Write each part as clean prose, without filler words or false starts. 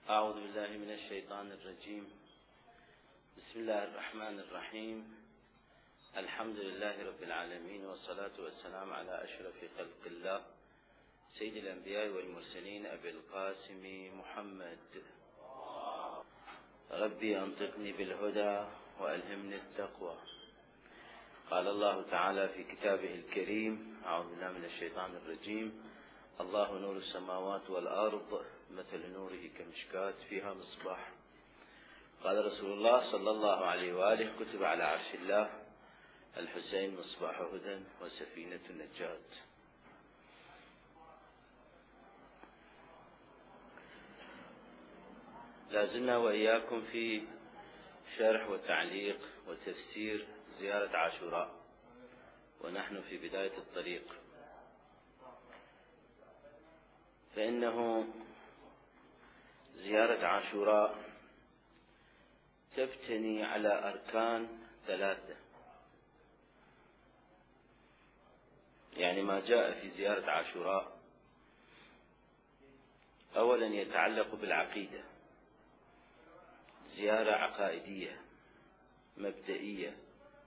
أعوذ بالله من الشيطان الرجيم. بسم الله الرحمن الرحيم. الحمد لله رب العالمين، والصلاة والسلام على أشرف خلق الله سيد الأنبياء والمرسلين أبي القاسم محمد. ربي أنطقني بالهدى وألهمني التقوى. قال الله تعالى في كتابه الكريم: أعوذ بالله من الشيطان الرجيم. الله نور السماوات والأرض، مثل نوره كمشكاة فيها مصباح. قال رسول الله صلى الله عليه وآله: كتب على عرش الله الحسين مصباح هدى وسفينة النجاة. لازلنا وإياكم في شرح وتعليق وتفسير زيارة عاشوراء، ونحن في بداية الطريق. فإنه زيارة عاشوراء تبتني على أركان ثلاثة. يعني ما جاء في زيارة عاشوراء أولا يتعلق بالعقيدة، زيارة عقائدية مبدئية.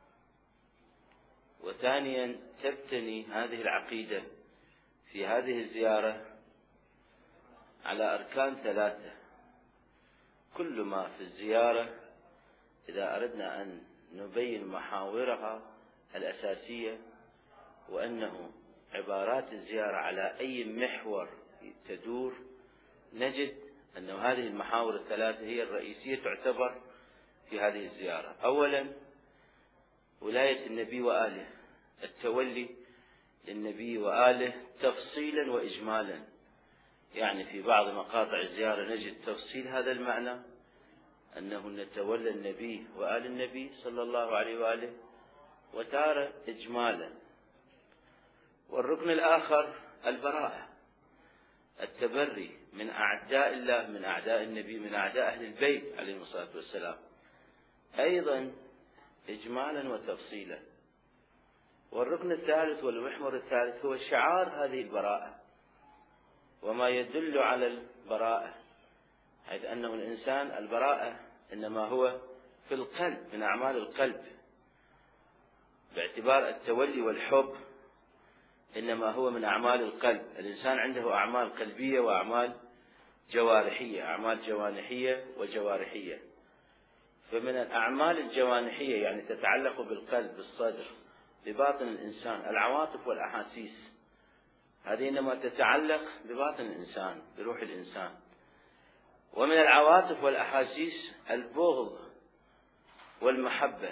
وثانيا تبتني هذه العقيدة في هذه الزيارة على أركان ثلاثة. كل ما في الزيارة إذا أردنا أن نبين محاورها الأساسية، وأنه عبارات الزيارة على أي محور تدور، نجد أن هذه المحاور الثلاثة هي الرئيسية تعتبر في هذه الزيارة. أولا ولاية النبي وآله، التولي للنبي وآله تفصيلا وإجمالا. يعني في بعض مقاطع الزيارة نجد تفصيل هذا المعنى، أنه نتولى النبي وآل النبي صلى الله عليه وآله، وتارة إجمالا. والركن الآخر البراءة، التبري من أعداء الله، من أعداء النبي، من أعداء أهل البيت عليهم الصلاة والسلام، أيضا إجمالا وتفصيلا. والركن الثالث والمحور الثالث هو شعار هذه البراءة وما يدل على البراءة، حيث أنه الإنسان البراءة إنما هو في القلب، من أعمال القلب، باعتبار التولي والحب إنما هو من أعمال القلب. الإنسان عنده أعمال قلبية وأعمال جوارحية، أعمال جوانحية وجوارحية. فمن الأعمال الجوانحية يعني تتعلق بالقلب، بالصدر، بباطن الإنسان، العواطف والأحاسيس، هذه إنما تتعلق بباطن الإنسان، بروح الإنسان. ومن العواطف والأحاسيس البغض والمحبة،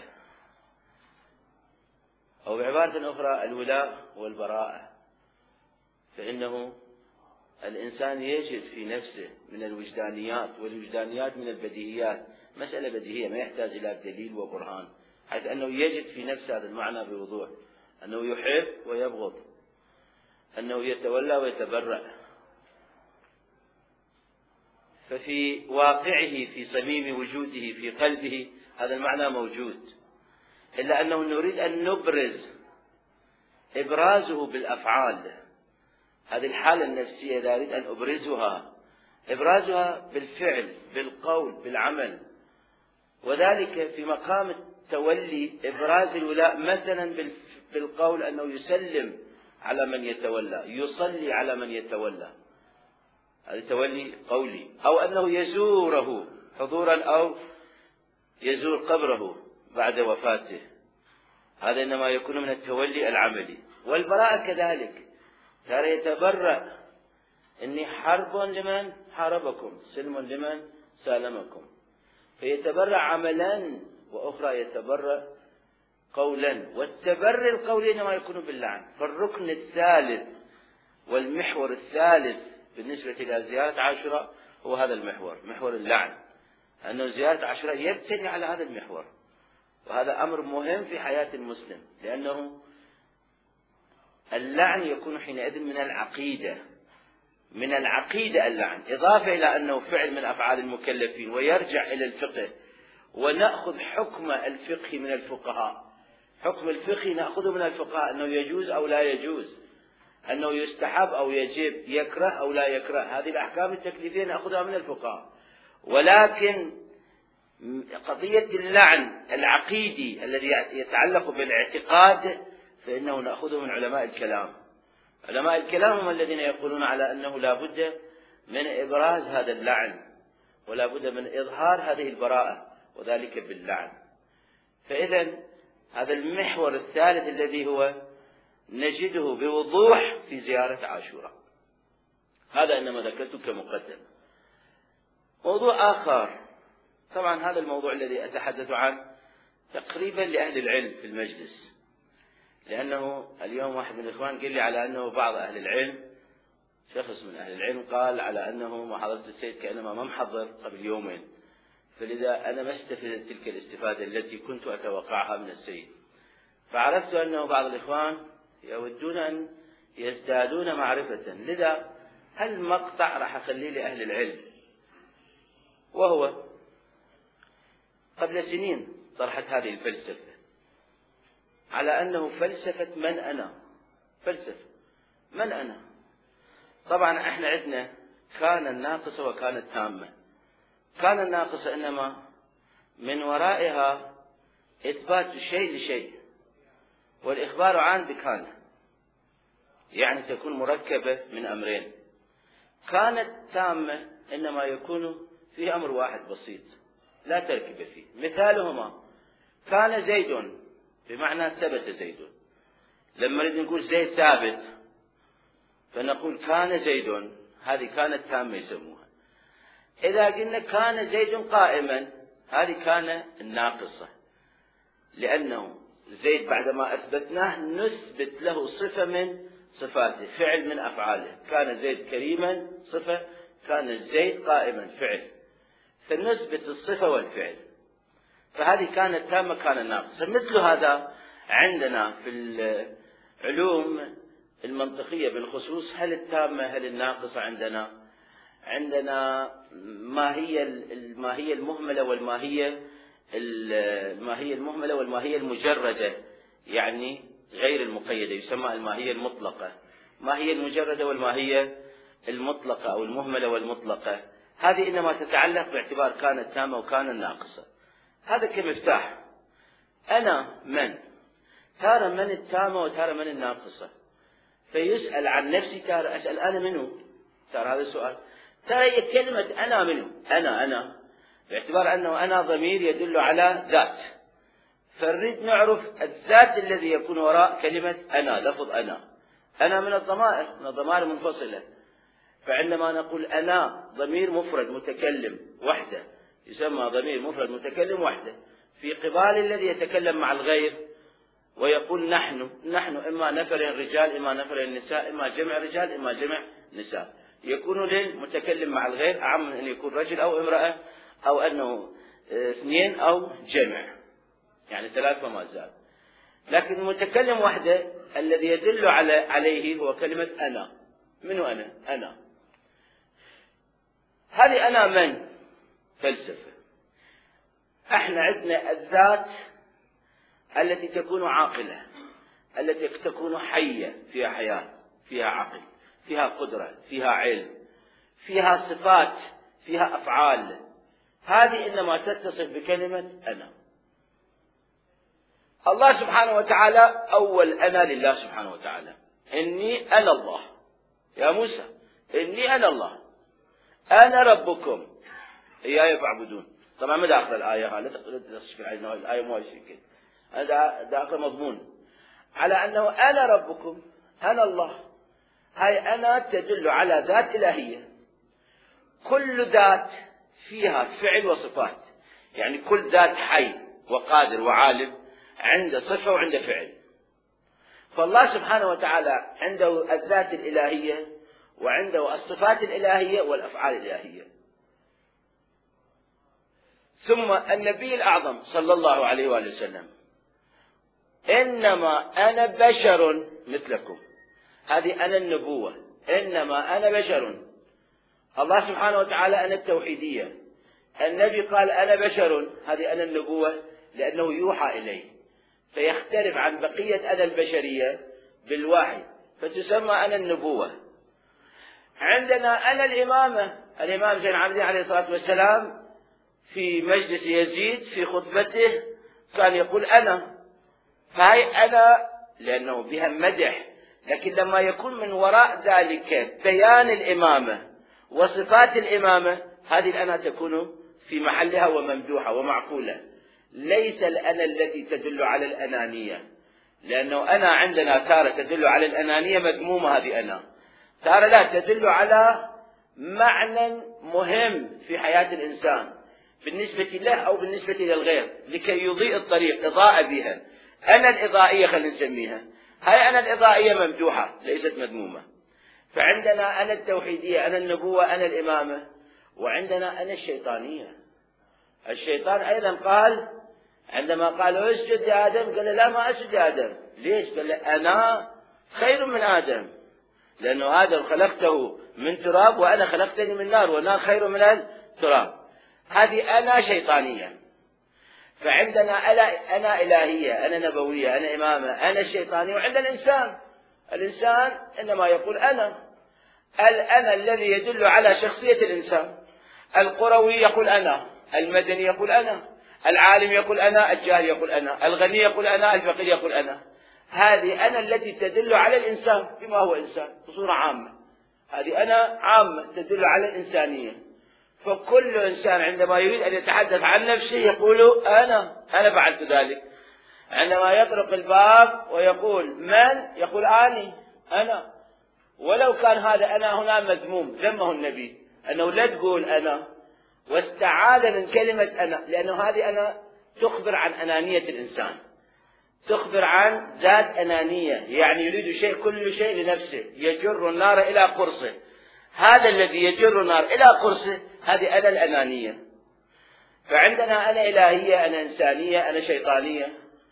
أو بعبارة أخرى الولاء والبراءة. فإنه الإنسان يجد في نفسه من الوجدانيات، والوجدانيات من البديهيات، مسألة بديهية ما يحتاج إلى دليل وبرهان، حيث أنه يجد في نفسه هذا المعنى بوضوح، أنه يحب ويبغض، أنه يتولى ويتبرأ. ففي واقعه، في صميم وجوده، في قلبه هذا المعنى موجود، إلا أنه نريد أن نبرز إبرازه بالأفعال. هذه الحالة النفسية إذا أريد أن إبرازها بالفعل، بالقول، بالعمل. وذلك في مقام التولي، إبراز الولاء مثلا بالقول، أنه يسلم على من يتولى، يصلي على من يتولى، هذا تولي قولي. أو أنه يزوره حضورا، أو يزور قبره بعد وفاته، هذا إنما يكون من التولي العملي. والبراءة كذلك، ترى يتبرأ، إني حرب لمن حاربكم، سلم لمن سالمكم. فيتبرأ عملا، وأخرى يتبرأ قولا. والتبرئ القولي إنما يكون باللعن. فالركن الثالث والمحور الثالث بالنسبة إلى زيارة عاشوراء هو هذا المحور، محور اللعن، أنه زيارة عاشوراء يبتني على هذا المحور. وهذا أمر مهم في حياة المسلم، لأنه اللعن يكون حينئذ من العقيدة، من العقيدة اللعن، إضافة إلى أنه فعل من أفعال المكلفين، ويرجع إلى الفقه. ونأخذ حكم الفقه من الفقهاء، حكم الفقه نأخذه من الفقهاء، أنه يجوز أو لا يجوز، أنه يستحب أو يجب، يكره أو لا يكره. هذه الأحكام التكليفية نأخذها من الفقهاء. ولكن قضية اللعن العقيدي الذي يتعلق بالاعتقاد فإنه نأخذه من علماء الكلام. علماء الكلام هم الذين يقولون على أنه لا بد من إبراز هذا اللعن ولا بد من إظهار هذه البراءة وذلك باللعن. فإذا هذا المحور الثالث الذي هو نجده بوضوح في زيارة عاشوراء. هذا إنما ذكرته كمقدمة. موضوع آخر، طبعا هذا الموضوع الذي أتحدث عنه تقريبا لأهل العلم في المجلس، لأنه اليوم واحد من الإخوان قال لي على أنه بعض أهل العلم، شخص من أهل العلم قال على أنه محاضرة السيد كأنما ما محضر قبل يومين، فلذا أنا ما استفدت تلك الاستفادة التي كنت أتوقعها من السيد. فعرفت أنه بعض الإخوان يودون أن يزدادون معرفة، لذا هالمقطع راح أخليه لأهل العلم. وهو قبل سنين طرحت هذه الفلسفة على أنه فلسفة من أنا، فلسفة من أنا. طبعا احنا عندنا كان الناقصة وكان التامة. كان الناقصة إنما من ورائها إثبات الشيء لشيء والإخبار عن بكانه، يعني تكون مركبة من أمرين. كانت تامة إنما يكون فيه أمر واحد بسيط لا تركب فيه. مثالهما كان زيد بمعنى ثبت زيد. لما نريد نقول زيد ثابت فنقول كان زيد، هذه كانت تامة يسموها. إذا قلنا كان زيد قائما هذه كان الناقصة، لأنه زيد بعدما أثبتناه نثبت له صفة من صفاته، فعل من أفعاله. كان زيد كريما صفة، كان زيد قائما فعل، فنثبت الصفة والفعل. فهذه كانت تامة كان ناقصة. مثل هذا عندنا في العلوم المنطقية بالخصوص، هل التامة هل الناقصة عندنا ماهية المهملة والماهية والماهية المجردة، يعني غير المقيدة، يسمى الماهية المطلقة. ماهية المجردة والماهية المطلقة أو المهملة والمطلقة، هذه إنما تتعلق باعتبار كانت تامة وكان الناقصة. هذا كمفتاح. أنا من؟ ترى من التامة وترى من الناقصة. فيسأل عن نفسي، ترى أسأل أنا منه، ترى هذا السؤال. ترى كلمة أنا منه، أنا باعتبار أنه أنا ضمير يدل على ذات، فنريد نعرف الذات الذي يكون وراء كلمة أنا. لفظ أنا من الضمائر، من الضمائر منفصلة. فعندما نقول أنا ضمير مفرد متكلم وحده يسمى ضمير مفرد متكلم وحده، في قبال الذي يتكلم مع الغير ويقول نحن إما نفر رجال إما نفر نساء، إما جمع رجال إما جمع نساء. يكون للمتكلم مع الغير أعم من أن يكون رجل أو امرأة، أو أنه اثنين أو جمع، يعني ثلاث فما زال. لكن المتكلم وحده الذي يدل عليه هو كلمة أنا. منه أنا. هذه أنا من فلسفة. احنا عندنا الذات التي تكون عاقلة، التي تكون حية، فيها حياة، فيها عقل، فيها قدرة، فيها علم، فيها صفات، فيها أفعال. هذه إنما تتصف بكلمة أنا. الله سبحانه وتعالى أول أنا لله سبحانه وتعالى. إني أنا الله. يا موسى إني أنا الله، أنا ربكم إياي فاعبدون. طبعا ما داخل الآية، لا تشكل علينا الآية مو شيء، هذا داخل مضمون على أنه أنا ربكم، أنا الله. هاي أنا تدل على ذات إلهية. كل ذات فيها فعل وصفات، يعني كل ذات حي وقادر وعالم عنده صفة وعنده فعل. فالله سبحانه وتعالى عنده الذات الإلهية وعنده الصفات الإلهية والأفعال الإلهية. ثم النبي الأعظم صلى الله عليه وآله وسلم إنما أنا بشر مثلكم. هذه أنا النبوة، إنما أنا بشر. الله سبحانه وتعالى أنا التوحيدية. النبي قال أنا بشر، هذه أنا النبوة لأنه يوحى إليه، فيختلف عن بقية أنا البشرية بالوحي، فتسمى أنا النبوة. عندنا أنا الإمامة. الإمام زين العابدين عليه الصلاة والسلام في مجلس يزيد في خطبته كان يقول أنا، فهي أنا لأنه بها مدح، لكن لما يكون من وراء ذلك بيان الإمامة وصفات الإمامة، هذه الأنا تكون في محلها وممدوحة ومعقولة، ليس الأنا التي تدل على الأنانية، لأنه أنا عندنا تارة تدل على الأنانية مذمومة، هذه أنا تارة لا تدل على معنى مهم في حياة الإنسان بالنسبة له أو بالنسبة للغير لكي يضيء الطريق إضاءة بها. أنا الإضائية خلينا نسميها، هاي أنا الإضائية ممدوحة ليست مذمومة. فعندنا أنا التوحيدية، أنا النبوة، أنا الإمامة، وعندنا أنا الشيطانية. الشيطان أيضا قال عندما قال اسجد يا آدم، قال لا ما أسجد يا آدم. ليش؟ قال أنا خير من آدم، لأنه آدم خلقته من تراب وأنا خلقتني من نار، ونار خير من التراب. هذه أنا شيطانية. فعندنا أنا إلهية، أنا نبوية، أنا إمامة، أنا الشيطانية. وعند الإنسان إنما يقول أنا، الأنا الذي يدل على شخصية الإنسان. القروي يقول أنا، المدني يقول أنا، العالم يقول أنا، الجاهل يقول أنا، الغني يقول أنا، الفقير يقول أنا. هذه أنا التي تدل على الإنسان بما هو إنسان بصورة عامة. هذه أنا عامة تدل على الإنسانية. فكل إنسان عندما يريد أن يتحدث عن نفسه يقول أنا فعلت ذلك. عندما يطرق الباب ويقول من، يقول أنا. ولو كان هذا أنا هنا مذموم، ذمه النبي أنه لا تقول أنا، واستعاذ من كلمة أنا، لأنه هذه أنا تخبر عن أنانية الإنسان، تخبر عن ذات أنانية، يعني يريد كل شيء لنفسه، يجر النار إلى قرصه. هذا الذي يجر النار إلى قرصه هذه أنا الأنانية. فعندنا أنا إلهية، أنا إنسانية، أنا شيطانية.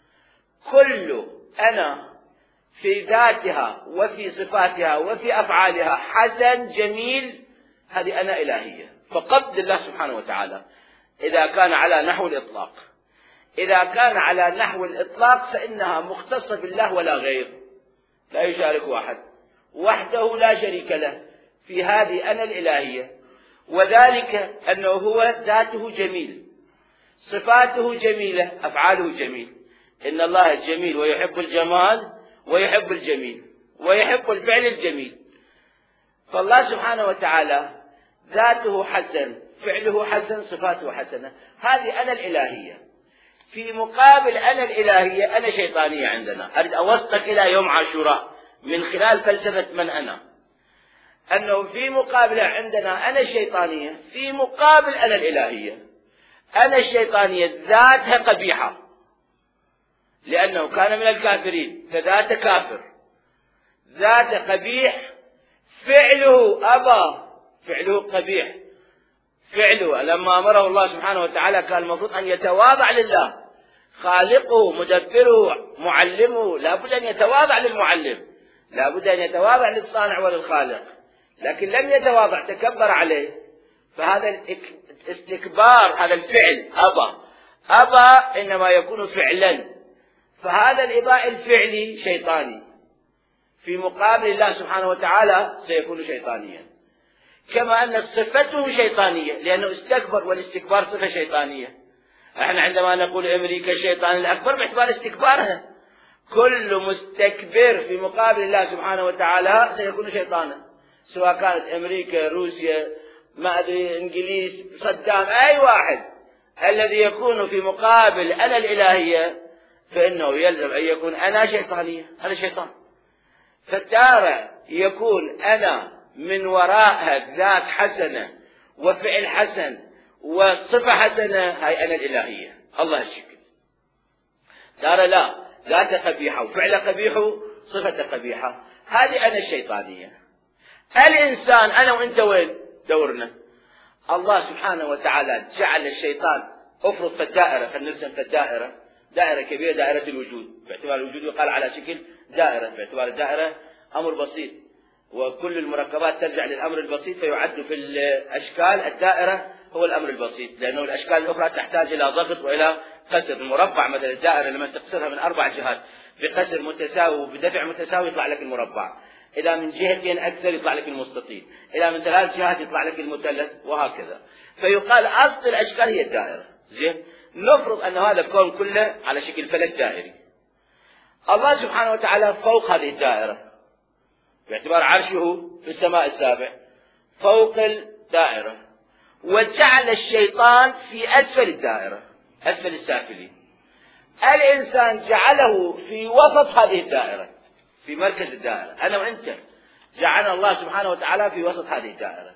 كل أنا في ذاتها وفي صفاتها وفي أفعالها حسن جميل، هذه أنا إلهية فقد الله سبحانه وتعالى. إذا كان على نحو الإطلاق، إذا كان على نحو الإطلاق فإنها مختصة بالله ولا غير، لا يشارك أحد، وحده لا شريك له في هذه أنا الإلهية. وذلك أنه هو ذاته جميل، صفاته جميلة، أفعاله جميل. إن الله جميل ويحب الجمال ويحب الجميل ويحب الفعل الجميل. فالله سبحانه وتعالى ذاته حسن، فعله حسن، صفاته حسنة. هذه أنا الإلهية. في مقابل أنا الإلهية أنا شيطانية. عندنا أريد أوصلك إلى يوم عاشوراء من خلال فلسفة من أنا، أنه في مقابل عندنا أنا الشيطانية في مقابل أنا الإلهية. أنا الشيطانية ذاتها قبيحة لأنه كان من الكافرين، فذات كافر، ذات قبيح، فعله أبى، فعله قبيح، فعله لما أمره الله سبحانه وتعالى كان المفروض أن يتواضع لله، خالقه، مدبره، معلمه، لا بد أن يتواضع للمعلم، لا بد أن يتواضع للصانع وللخالق، لكن لم يتواضع، تكبر عليه. فهذا الاستكبار، هذا الفعل أبى إنما يكون فعلا. فهذا الإباء الفعلي شيطاني، في مقابل الله سبحانه وتعالى سيكون شيطانيا. كما أن صفته شيطانية لأنه استكبر، والاستكبار صفة شيطانية. احنا عندما نقول أمريكا الشيطان الأكبر باعتبار استكبارها، كل مستكبر في مقابل الله سبحانه وتعالى سيكون شيطانا، سواء كانت أمريكا، روسيا، ما أدري، إنجليز، صدام، أي واحد الذي يكون في مقابل أنا الإلهية فإنه يلزم أن يكون أنا شيطانية، أنا شيطان. فتارة يكون أنا من وراءها ذات حسنة وفعل حسن وصفة حسنة، هاي أنا الإلهية، الله الشكل. تارة لا، ذات قبيحة وفعل قبيح وصفة قبيحة، هذه أنا الشيطانية. الإنسان أنا وإنت وين دورنا؟ الله سبحانه وتعالى جعل الشيطان، أفرض في الدائرة، خلينا نرسم في الدائرة، دائرة كبيرة، دائرة الوجود، باعتبار الوجود يقال على شكل دائرة، باعتبار الدائرة أمر بسيط، وكل المركبات ترجع للأمر البسيط، فيعد في الأشكال الدائرة هو الأمر البسيط، لأنه الأشكال الأخرى تحتاج إلى ضغط وإلى قصر. المربع مثلا الدائرة لما تقصرها من 4 جهات بقصر متساوي وبدفع متساوي يطلع لك المربع. إذا من جهتين أكثر يطلع لك المستطيل، إذا من 3 جهات يطلع لك المثلث، وهكذا. فيقال أصل الأشكال هي الدائرة. زين، نفرض أن هذا الكون كله على شكل فلك دائري. الله سبحانه وتعالى فوق هذه الدائرة باعتبار عرشه في السماء السابع فوق الدائرة، وجعل الشيطان في أسفل الدائرة، أسفل السافلين. الإنسان جعله في وسط هذه الدائرة، في مركز الدائرة. أنا وأنت جعلنا الله سبحانه وتعالى في وسط هذه الدائرة،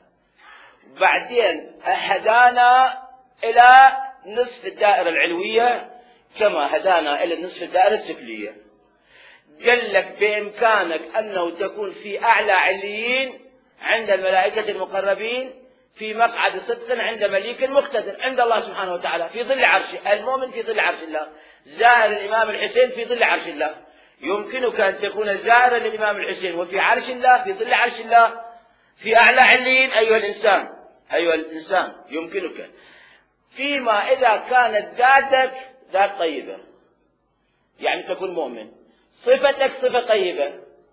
بعدين هدانا إلى نصف الدائرة العلوية كما هدانا إلى نصف الدائرة السفلية. قال لك بإمكانك أنه تكون في أعلى عليين عند الملائكة المقربين، في مقعد صدق عند مليك مقتدر عند الله سبحانه وتعالى، في ظل عرشه. المؤمن في ظل عرش الله، زائر الإمام الحسين في ظل عرش الله. يمكنك أن تكون زائرا للإمام الحسين وفي عرش الله، في ظل عرش الله، في أعلى عليين. أيها الإنسان يمكنك، فيما إذا كانت ذاتك ذات طيبة، يعني تكون مؤمن، صفتك صفة طيبة،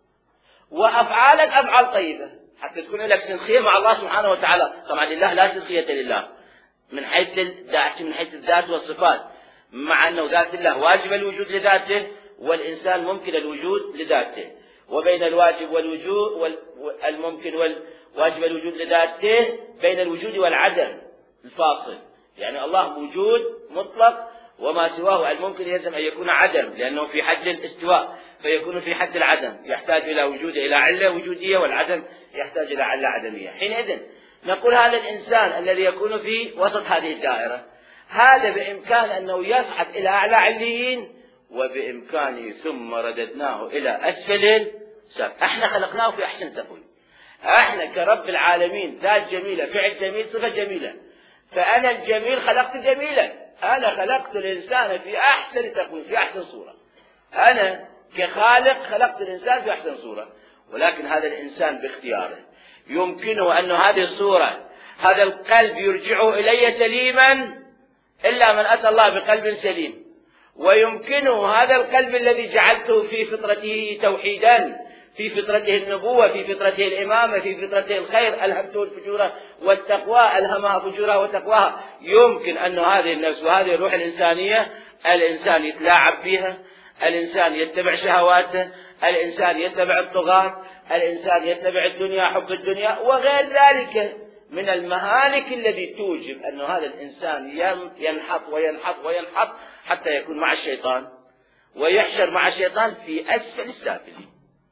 وأفعالك أفعال طيبة، حتى تكون لك سنخية مع الله سبحانه وتعالى. طبعا لله لا سنخية لله من حيث الذات والصفات، مع أنه ذات الله واجب الوجود لذاته، والإنسان ممكن الوجود لذاته، وبين الواجب والوجود والممكن والواجب الوجود لذاته بين الوجود والعدم الفاصل. يعني الله وجود مطلق، وما سواه الممكن يلزم أن يكون عدم، لأنه في حد الاستواء فيكون في حد العدم، يحتاج إلى وجود إلى علة وجودية، والعدم يحتاج إلى علة عدمية. حينئذ نقول هذا الإنسان الذي يكون في وسط هذه الدائرة، هذا بإمكان أنه يصعد إلى أعلى عليين، وبإمكانه ثم رددناه إلى أسفل السافل. احنا خلقناه في أحسن تقويم، احنا كرب العالمين ذات جميلة، فعل جميل، صفة جميلة. فأنا الجميل خلقت جميلا، أنا خلقت الإنسان في أحسن تقويم، في أحسن صورة. أنا كخالق خلقت الإنسان في أحسن صورة، ولكن هذا الإنسان باختياره يمكنه أن هذه الصورة، هذا القلب يرجعه إلي سليما، إلا من أتى الله بقلب سليم. ويمكنه هذا القلب الذي جعلته في فطرته توحيدا، في فطرته النبوة، في فطرته الإمامة، في فطرته الخير، ألهمته الفجور والتقوى، ألهمها فجورها وتقواها. يمكن أن هذه النفس وهذه الروح الإنسانية الإنسان يتلاعب بها، الإنسان يتبع شهواته، الإنسان يتبع الطغاة، الإنسان يتبع الدنيا، حب الدنيا وغير ذلك من المهالك التي توجب أن هذا الإنسان ينحط وينحط وينحط حتى يكون مع الشيطان، ويحشر مع الشيطان في أسفل السافلين.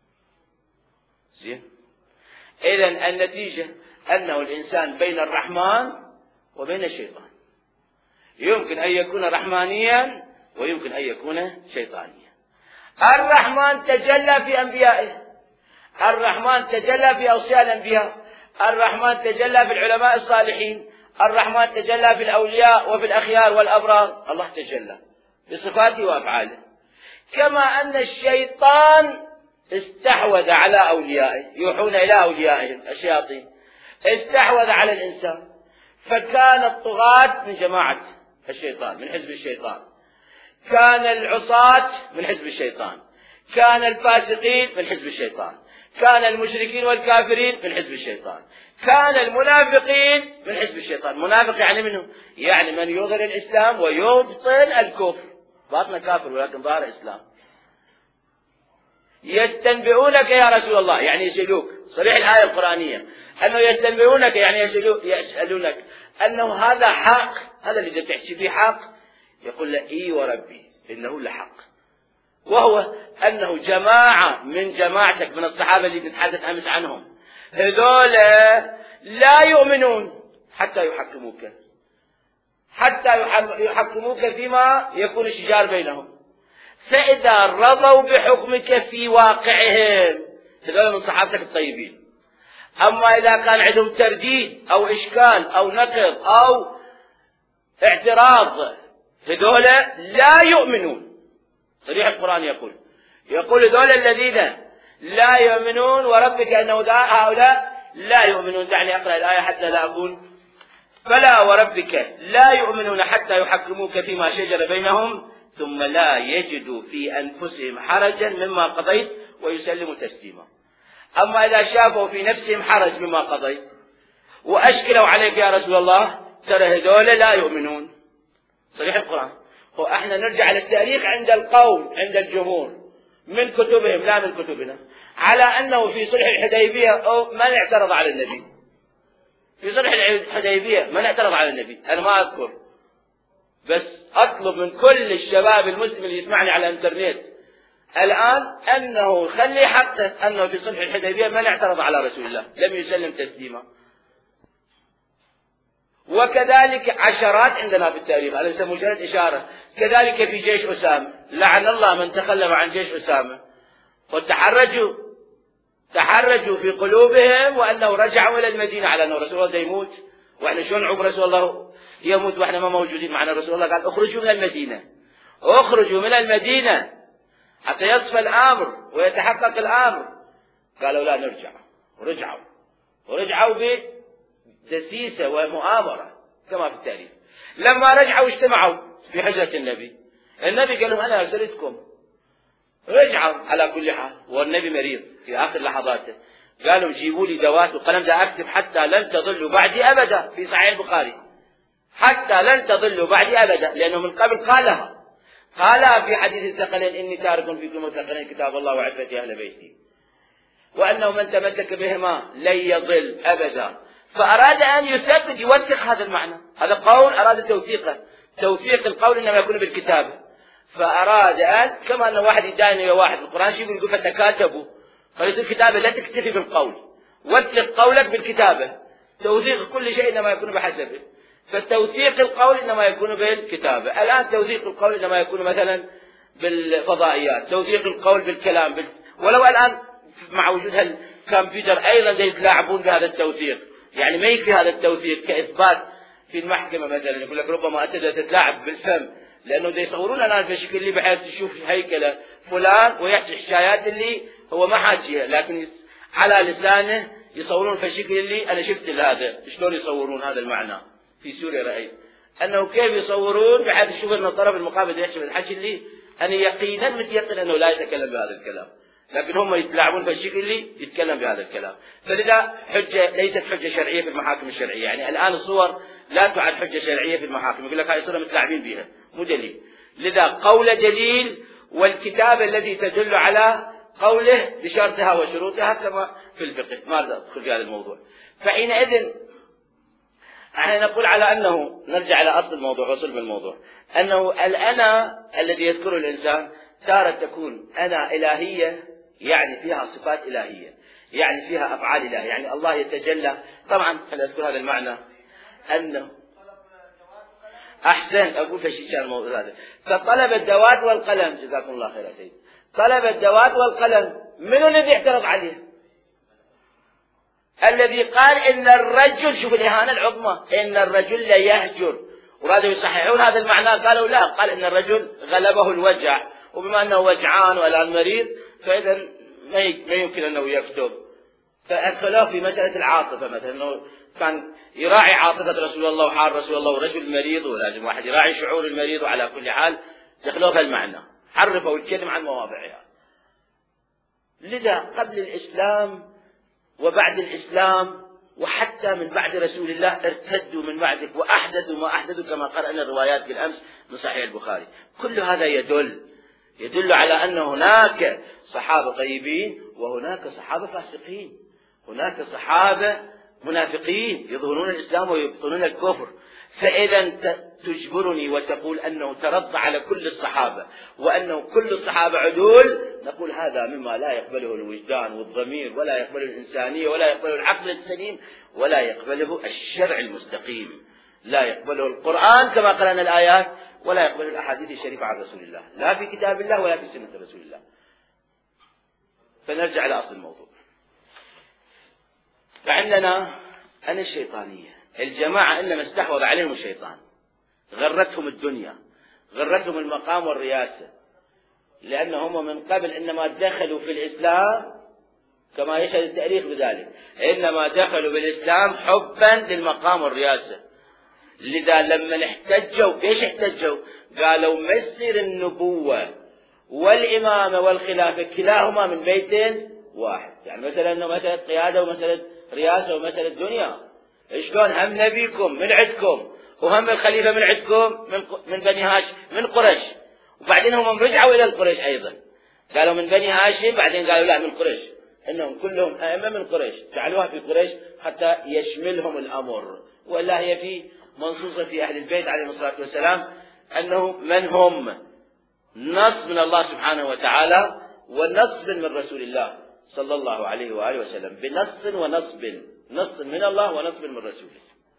إذن النتيجة أنه الإنسان بين الرحمن وبين الشيطان، يمكن أن يكون رحمانيا ويمكن أن يكون شيطانيا. الرحمن تجلى في أنبيائه، الرحمن تجلى في أوصياء الأنبياء، الرحمن تجلى في العلماء الصالحين، الرحمن تجلى في الأولياء وفي الأخيار والأبرار. الله تجلى بصفاته وأفعاله. كما أن الشيطان استحوذ على أوليائه، يوحون إلى أوليائهم الشياطين، استحوذ على الإنسان، فكان الطغاة من جماعة الشيطان، من حزب الشيطان، كان العصاة من حزب الشيطان، كان الفاسقين من حزب الشيطان، كان المشركين والكافرين من حزب الشيطان، كان المنافقين من حزب الشيطان. منافق يعني منه؟ يعني من يظهر الإسلام ويبطل الكفر، باطن كافر ولكن ظاهر إسلام. يستنبئونك يا رسول الله، يعني يسألوك، صريح الآية القرآنية أنه يستنبئونك، يعني يسألونك أنه هذا حق، هذا اللي تحكي فيه حق. يقول له إي وربي إنه لحق، وهو أنه جماعة من جماعتك من الصحابة اللي نتحدث أمس عنهم، هذول لا يؤمنون حتى يحكموك فيما يكون الشجار بينهم. فإذا رضوا بحكمك في واقعهم، هذول من صحابتك الطيبين. أما إذا كان عندهم ترديد أو إشكال أو نقض أو اعتراض، هذول لا يؤمنون. صريح القرآن يقول هذول الذين لا يؤمنون وربك أنه هؤلاء لا يؤمنون. دعني أقرأ الآية حتى لا أقول فلا وربك لا يؤمنون حتى يحكموك فيما شجر بينهم ثم لا يجدوا في أنفسهم حرجا مما قضيت ويسلموا تسليما. أما إذا شافوا في نفسهم حرج مما قضيت وأشكلوا عليك يا رسول الله ترى هذول لا يؤمنون. صريح القرآن. وإحنا نرجع للتاريخ عند القوم عند الجمهور من كتبهم لا من كتبنا على أنه في صلح الحديبية من اعترض على النبي. في صلح الحديبية من اعترض على النبي؟ أنا ما أذكر، بس أطلب من كل الشباب المسلم اللي يسمعني على الإنترنت الآن أنه خلي حقه أنه في صلح الحديبية من اعترض على رسول الله لم يسلم تسليما. وكذلك عشرات عندنا في التاريخ، أنا لسه مجرد إشارة. كذلك في جيش أسامة، لعن الله من تخلف عن جيش أسامة، وتحرجوا في قلوبهم وأنه رجعوا إلى المدينة على أنه رسول الله يموت، وإحنا شلون نعوق رسول الله يموت وإحنا ما موجودين معنا. رسول الله قال اخرجوا من المدينة، اخرجوا من المدينة حتى يصفى الأمر ويتحقق الأمر. قالوا لا نرجع، ورجعوا بدسيسة ومؤامرة كما في التاريخ. لما رجعوا اجتمعوا في حجرة النبي قال لهم أنا أرسلتكم. رجعوا على كل حال والنبي مريض في آخر لحظاته. قالوا جيبوا لي دوات وقلم دا أكتب حتى لن تضلوا بعدي أبدا، في صحيح البخاري حتى لن تضلوا بعدي أبدا، لأنه من قبل قالها في حديث الثقلين إني تارك فيكم الثقلين كتاب الله وعفتي أهل بيتي، وأنه من تمسك بهما لن يضل أبدا. فأراد أن يثبت يوثق هذا المعنى. هذا قول أراد توثيق القول إنما يكون بالكتابة. فأراد أن كما أن واحد يجاين إلى واحد القرآن شيء يقول فتكاتبوا، قالت الكتابة لا تكتفي بالقول، وثق قولك بالكتابة. توثيق كل شيء إنما يكون بحسبه، فالتوثيق القول إنما يكون بالكتابة. الآن توثيق القول إنما يكون مثلا بالفضائيات، توثيق القول بالكلام ولو الآن مع وجود الكمبيوتر أيضا يتلاعبون بهذا التوثيق. يعني ما يكفي هذا التوثيق كإثبات في المحكمة مثلا، يقول لك ربما أنت تتلاعب بالفم، لأنه يصورون الآن بشكل اللي بحيث تشوف هيكلة فلان ويحكي حكايات اللي هو ما حاجيها، لكن على لسانه يصورون في الشكل اللي أنا شفت هذا شلون يصورون هذا المعنى في سوريا. رأيت أنه كيف يصورون بحيث تشوف أن الطرف المقابل يحكي الحكي اللي أنا يقينا متيقن أنه لا يتكلم بهذا الكلام، لكن هم يتلاعبون في الشكل اللي يتكلم بهذا الكلام. فلذا ليست حجة شرعية في المحاكم الشرعية. يعني الآن الصور لا تعد حجة شرعية في المحاكم، يقول لك هاي صورة متلاعبين بها مو دليل. لذا قول دليل، والكتاب الذي تدل على قوله بشرطها وشروطها كما في الفقه. ما أدخل في هذا الموضوع. فحينئذ احنا نقول على أنه نرجع على أصل الموضوع وصلب الموضوع، أنه الأنا الذي يذكره الإنسان تارة تكون أنا إلهية، يعني فيها صفات إلهية، يعني فيها أفعال إلهية، يعني الله يتجلى. طبعا أنا أذكر هذا المعنى أنه أحسن أقول في شيء الموضوع هذا. فطلب الدوات والقلم، جزاكم الله خير يا سيد، طلب الدوات والقلم. من الذي اعترض عليه؟ الذي قال إن الرجل، شوف الإهانة العظمى، إن الرجل لا يهجر، ورادوا يصححون هذا المعنى قالوا لا، قال إن الرجل غلبه الوجع، وبما أنه وجعان والآن مريض فإذا ما يمكن أنه يكتب. فأدخلوه في مسألة العاطفة مثلا، أنه كان يراعي عاطفة رسول الله وحال رسول الله، ورجل مريض ولازم واحد يراعي شعور المريض، وعلى كل حال دخلوه في المعنى، حرفوا الكلمة عن مواضعها. لذا قبل الإسلام وبعد الإسلام وحتى من بعد رسول الله ارتدوا من بعده وأحدثوا ما أحدثوا كما قرأنا الروايات بالأمس من صحيح البخاري. كل هذا يدل على أن هناك صحابة طيبين وهناك صحابة فاسقين، هناك صحابة منافقين يظهرون الإسلام ويبطنون الكفر. فإذا تجبرني وتقول أنه ترضى على كل الصحابة وأنه كل الصحابة عدول، نقول هذا مما لا يقبله الوجدان والضمير، ولا يقبله الإنسانية، ولا يقبله العقل السليم، ولا يقبله الشرع المستقيم، لا يقبله القرآن كما قرأنا الآيات، ولا يقبله الأحاديث الشريفة عن رسول الله، لا في كتاب الله ولا في سنة رسول الله. فنرجع إلى أصل الموضوع. فعندنا أن الشيطانية الجماعة إنما استحوذ عليهم الشيطان، غرتهم الدنيا، غرتهم المقام والرياسة، لأنهم من قبل إنما دخلوا في الإسلام كما يشهد التاريخ بذلك، إنما دخلوا بالإسلام حبا للمقام والرياسة. لذا لما احتجوا ايش احتجوا؟ قالوا مسر النبوة والإمامة والخلافة كلاهما من بيت واحد. يعني مثلا انه مسألة قيادة ومسألة رئاسة ومسألة دنيا، شلون هم نبيكم من عندكم وهم الخليفة من عندكم من بني هاشم من قريش، وبعدين هم رجعوا إلى القريش أيضا، قالوا من بني هاشم، بعدين قالوا لا من قريش، إنهم كلهم أئمة من قريش، جعلوها في قريش حتى يشملهم الأمر. وإلا هي في منصوصة في أهل البيت عليهم الصلاة والسلام أنه من هم نص من الله سبحانه وتعالى ونصب من رسول الله صلى الله عليه وآله وسلم، بنص ونصب، نص من الله ونصب من رسوله.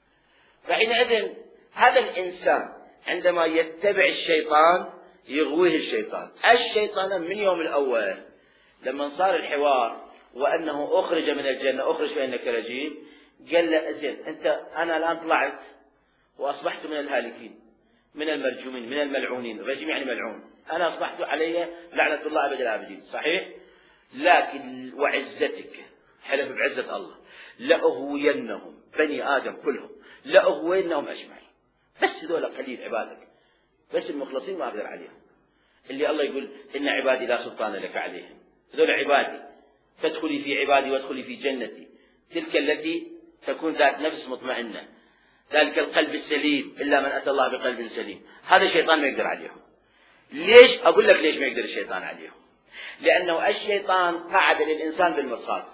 فحينئذ هذا الإنسان عندما يتبع الشيطان يغويه الشيطان من يوم الأول لما صار الحوار وأنه أخرج من الجنة أخرج فإنك رجيم، قال له زين أنا الآن طلعت وأصبحت من الهالكين من المرجومين من الملعونين، رجيم يعني ملعون، أنا أصبحت علي لعنة الله أبد الآبدين، صحيح؟ لكن وعزتك، حلف بعزة الله، لأغوينهم بني آدم كلهم، لأغوينهم أجمعين، بس هذول قليل عبادك، بس المخلصين ما أقدر عليهم، اللي الله يقول إن عبادي لا سلطان لك عليهم، هذول عبادي، فادخلي في عبادي وادخلي في جنتي، تلك التي تكون ذات نفس مطمئنة، ذلك القلب السليم إلا من أتى الله بقلب سليم. هذا الشيطان ما يقدر عليهم. ليش؟ أقول لك ليش ما يقدر الشيطان عليهم. لأنه الشيطان قعد للإنسان بالمرصاد،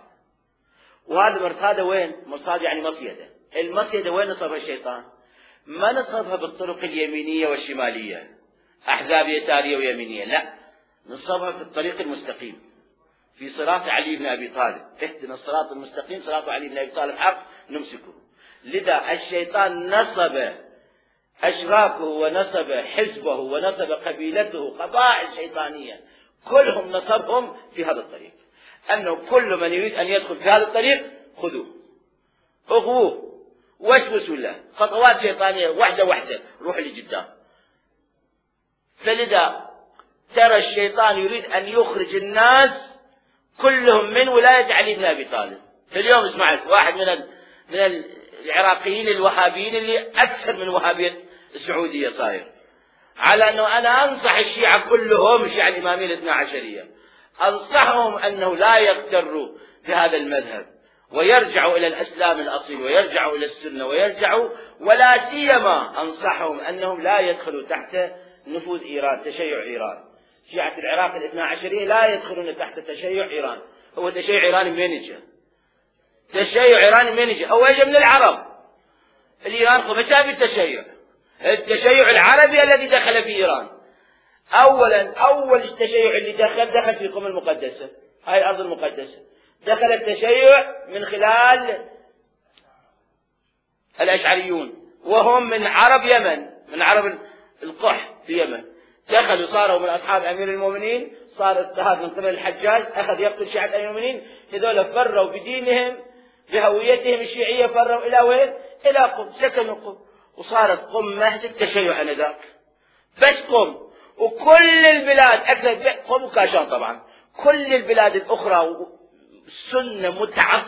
وهذا المرصاد وين؟ مرصاد يعني مصيدة. المصيدة وين نصبها الشيطان؟ ما نصبها بالطرق اليمينية والشمالية، أحزاب يسارية ويمينية، لا، نصبها في الطريق المستقيم، في صراط علي بن أبي طالب، اهدنا الصراط المستقيم صراط علي بن أبي طالب حق نمسكه. لذا الشيطان نصب أشراكه ونصب حزبه ونصب قبيلته، قبائل شيطانية كلهم نصبهم في هذا الطريق، أنه كل من يريد أن يدخل في هذا الطريق خذوه اغووه واسوسوا له، خطوات شيطانية واحدة روح لقدام. فلذا ترى الشيطان يريد أن يخرج الناس كلهم من ولاية علي بن أبي طالب. فاليوم اسمعت واحد من العراقيين الوهابيين اللي أكثر من وهابية السعودية صاير، على أنه أنا أنصح الشيعة كلهم، الشيعة الإمامية الاثنا عشرية، أنصحهم أنه لا يغتروا بهذا المذهب ويرجعوا إلى الإسلام الأصيل ويرجعوا إلى السنة ويرجعوا، ولا سيما أنصحهم أنهم لا يدخلوا تحت نفوذ إيران، تشيع إيران. شيعة العراق الاثنا عشرية لا يدخلون تحت تشيع إيران. هو تشيع إيران من يجي؟ تشيع إيران من يجي؟ هو يجي من العرب. الإيران قمتها بالتشيع، التشيع العربي الذي دخل في إيران. أول التشيع اللي دخل في قم المقدسة، هاي الأرض المقدسة، دخل التشيع من خلال الأشعريون، وهم من عرب يمن، من عرب القح في يمن، دخلوا صاروا من أصحاب أمير المؤمنين، صار اضطهاد من قبل الحجاج، أخذ يقتل شيعة أمير المؤمنين، هذول فروا بدينهم بهويتهم الشيعية، فروا إلى وين؟ إلى قم، سكنوا قم، وصارت قم مهد التشيع آنذاك، بس قم، وكل البلاد أكثر قم وكاشان طبعا، كل البلاد الأخرى سنة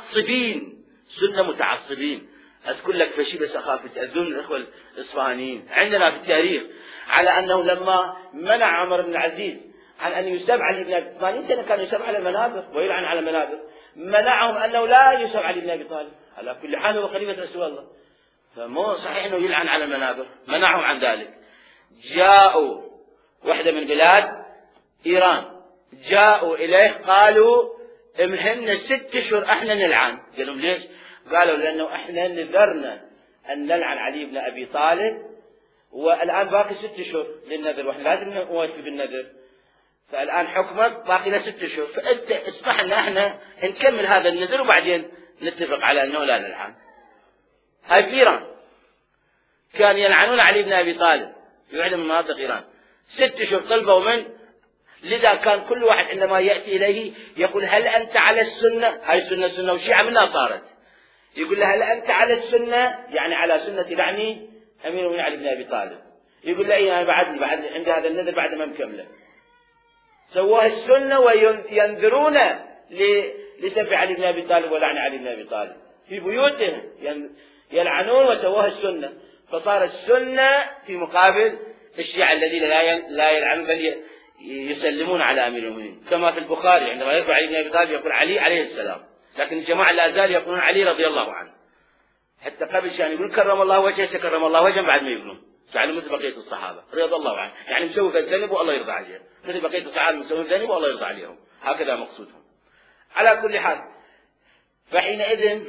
متعصبين. أذكر لك فشي بس أخاف تأذون الأخوة الإصفهانيين عندنا في التاريخ، على أنه لما منع عمر بن العزيز عن أن يسب علي بن أبي 80 سنة كان يسب على المنابر ويلعن على المنابر، منعهم أنه لا يسب علي بن أبي طالب، على كل حال هو خليفة رسول الله، فمو صحيح أنه يلعن على المنابر، منعهم عن ذلك. جاءوا واحدة من بلاد إيران، جاءوا إليه قالوا امهلنا 6 أشهر احنا نلعن. قالوا ليش؟ قالوا لأنه احنا نذرنا أن نلعن علي بن أبي طالب، والآن باقي 6 أشهر للنذر، واحنا لازم نوفي بالنذر، فالآن حكمك باقي له 6 أشهر، فأنت اسمح لنا احنا نكمل هذا النذر وبعدين نتفق على أنه لا نلعن. هاي في إيران كان يلعنون علي بن أبي طالب في واحدة من مناطق إيران، 6 أشهر طلبوا من، لذا كان كل واحد عندما يأتي إليه يقول هل أنت على السنة؟ هاي السنة والشيعة منها صارت، يقول له هل أنت على السنة؟ يعني على سنة لعني أمير المؤمنين علي بن أبي طالب. يقول له إيه، أنا بعد عندي هذا النذر بعد ما مكمله. سواه السنة وينذرون لسب علي بن أبي طالب ولعن علي بن أبي طالب في بيوتهم، يلعنون، وسواه السنة، فصار السنة في مقابل الشيعة الذين لا يلعنون بل يسلمون على أمير المؤمنين، كما في البخاري عندما يرفع علي بن أبي طالب يقول علي عليه السلام، لكن الجماعة لا زال يقولون علي رضي الله عنه، حتى قبل شان يقول كرم الله وجهه سكرم الله وجهه بعد ما يقولون، يعني مثل بقية الصحابة رضي الله عنه، يعني مسوي الذنب والله يرضى عليهم، مثل بقية الصحابة مسوي الذنب والله يرضى عليهم، هكذا مقصودهم. على كل حال، فحينئذ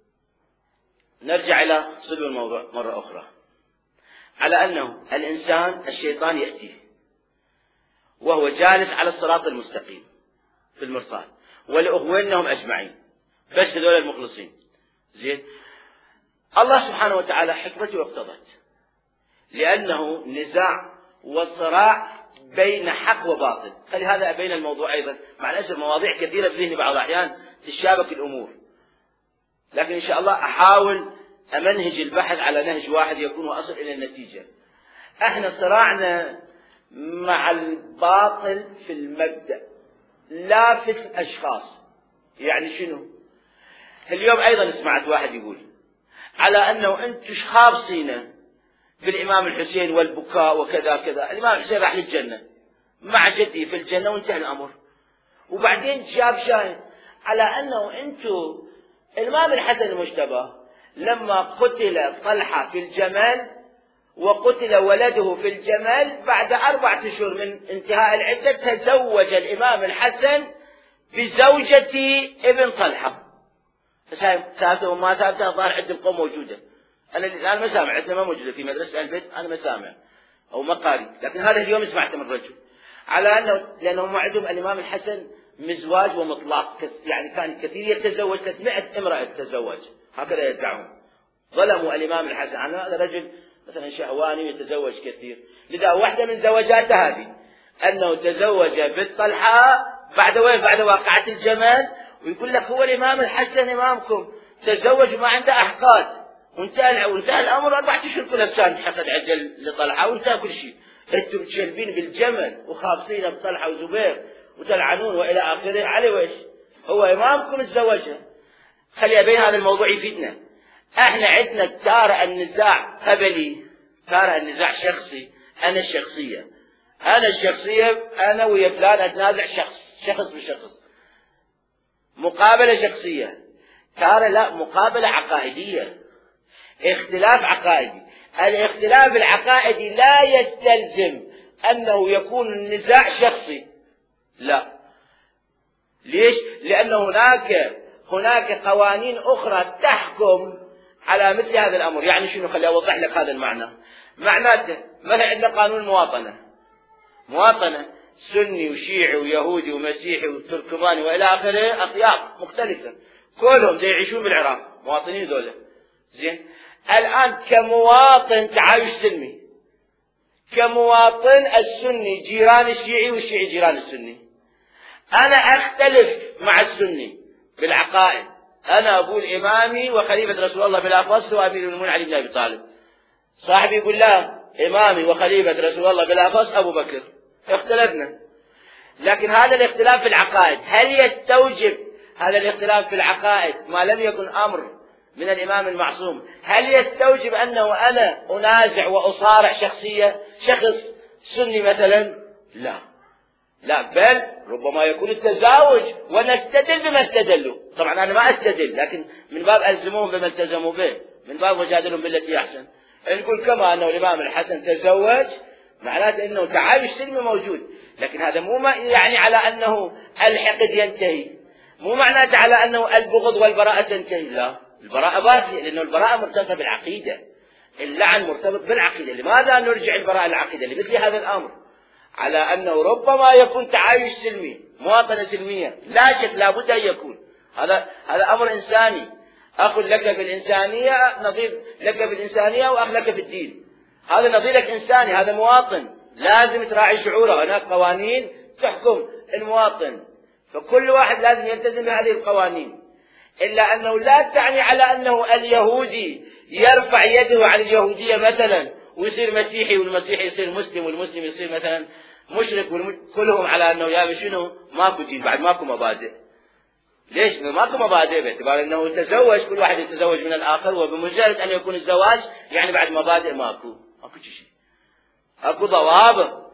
نرجع إلى صلب الموضوع مرة أخرى، على أنه الإنسان الشيطان يأتيه وهو جالس على الصراط المستقيم في المرصاد ولأغوينهم أجمعين، بس هذول المخلصين. زين، الله سبحانه وتعالى حكمته اقتضت، لأنه نزاع وصراع بين حق وباطل، خلي هذا بين الموضوع أيضا، مع الأسف مواضيع كثيرة في ذهني بعض الأحيان تشابك الأمور، لكن إن شاء الله أحاول أمنهج البحث على نهج واحد يكون وأصل إلى النتيجة. احنا صراعنا مع الباطل في المبدأ لا في الأشخاص. يعني شنو؟ اليوم أيضا سمعت واحد يقول على أنه أنتم خابصين بالإمام الحسين والبكاء وكذا كذا، الإمام الحسين راح للجنة مع جدي في الجنة وانتهى الأمر. وبعدين جاب شاهد على أنه أنتم الإمام الحسن المجتبى لما قتل طلحة في الجمل وقتل ولده في الجمل بعد 4 أشهر من انتهاء العدة تزوج الإمام الحسن بزوجة ابن طلحة. سالته وما سالته ظاهر عند القوم موجودة، أنا الآن ما سامع، عندنا ما موجودة في مدرسة البيت، أنا ما سامع أو ما قاري، لكن هذا اليوم سمعته من رجل على أنه لأنهم عندهم الإمام الحسن مزواج ومطلق، يعني كان كثير يتزوج 300 امرأة يتزوج، هكذا يدعون. ظلموا الإمام الحسن، أنا هذا رجل مثلا شهواني يتزوج كثير، لذا واحدة من زوجاته هذه أنه تزوج بالطلحة بعد واقعة الجمل، ويقول لك هو الإمام الحسن إمامكم تزوج وما عنده أحقاد، وانتهى الأمر 4 أشهر كل سنة حقد عجل لطلحة وانتهى كل شيء. انتم تشلبين بالجمل وخابصين بطلحة وزبير وتلعنون وإلى آخره، عليه وإيش؟ هو إمامكم تزوجها. خلي بين هذا الموضوع يفيدنا. احنا عندنا تارة النزاع قبلي، تارة النزاع شخصي، أنا الشخصية أنا ويا فلان أتنازع شخص بشخص، مقابلة شخصية. تارة لا، مقابلة عقائدية، اختلاف عقائدي. الاختلاف العقائدي لا يستلزم أنه يكون النزاع شخصي، لا. ليش؟ لأن هناك قوانين أخرى تحكم على مثل هذا الأمر. يعني شنو؟ خلي أوضح لك هذا المعنى. معناته مثلا عندنا قانون مواطنة سني وشيعي ويهودي ومسيحي وتركماني وإلى آخره، أطياف مختلفة كلهم يعيشون بالعراق، مواطنين دولة. زين، الآن كمواطن تعايش سلمي، كمواطن السني جيران الشيعي والشيعي جيران السني، أنا أختلف مع السني بالعقائد، أنا أقول إمامي وخليفة رسول الله بلا فصل وأمير المؤمنين علي بن أبي طالب، صاحبي يقول لا إمامي وخليفة رسول الله بلا فصل أبو بكر، اختلفنا. لكن هذا الاختلاف في العقائد، هل يستوجب هذا الاختلاف في العقائد ما لم يكن أمر من الإمام المعصوم، هل يستوجب أنه أنا أنازع وأصارع شخص سني مثلا؟ لا، بل ربما يكون التزاوج ونستدل بما استدلوا. طبعا أنا ما أستدل، لكن من باب ألزموهم بما التزموا به، من باب وجادلهم بالتي أحسن. نقول كما أنه الإمام الحسن تزوج، معناته أنه تعايش سلمي موجود، لكن هذا مو يعني على أنه الحقد ينتهي، مو معناته على أنه البغض والبراءة تنتهي، لا، البراءة باقية، لأنه البراءة مرتبطة بالعقيدة، اللعن مرتبط بالعقيدة. لماذا نرجع البراءة العقيدة لمثل هذا الأمر؟ على أنه ربما يكون تعايش سلمي، مواطنة سلمية، لا شك لا بد أن يكون. هذا أمر إنساني، أخ لك بالإنسانية نظير لك بالإنسانية وأخ لك بالدين، هذا نظيرك إنساني، هذا مواطن لازم تراعي شعوره. هناك قوانين تحكم المواطن، فكل واحد لازم يلتزم بهذه القوانين، إلا أنه لا تعني على أنه اليهودي يرفع يده عن اليهودية مثلا ويصير مسيحي، والمسيحي يصير مسلم، والمسلم يصير مثلا مشرك، كلهم على أنه يا شنو ماكو دين بعد، ماكو مبادئ. ليش ماكو مبادئ؟ باعتبار أنه تزوج، كل واحد يتزوج من الآخر، وبمجرد أن يكون الزواج يعني بعد مبادئ ماكو شيء، اكو ضوابط.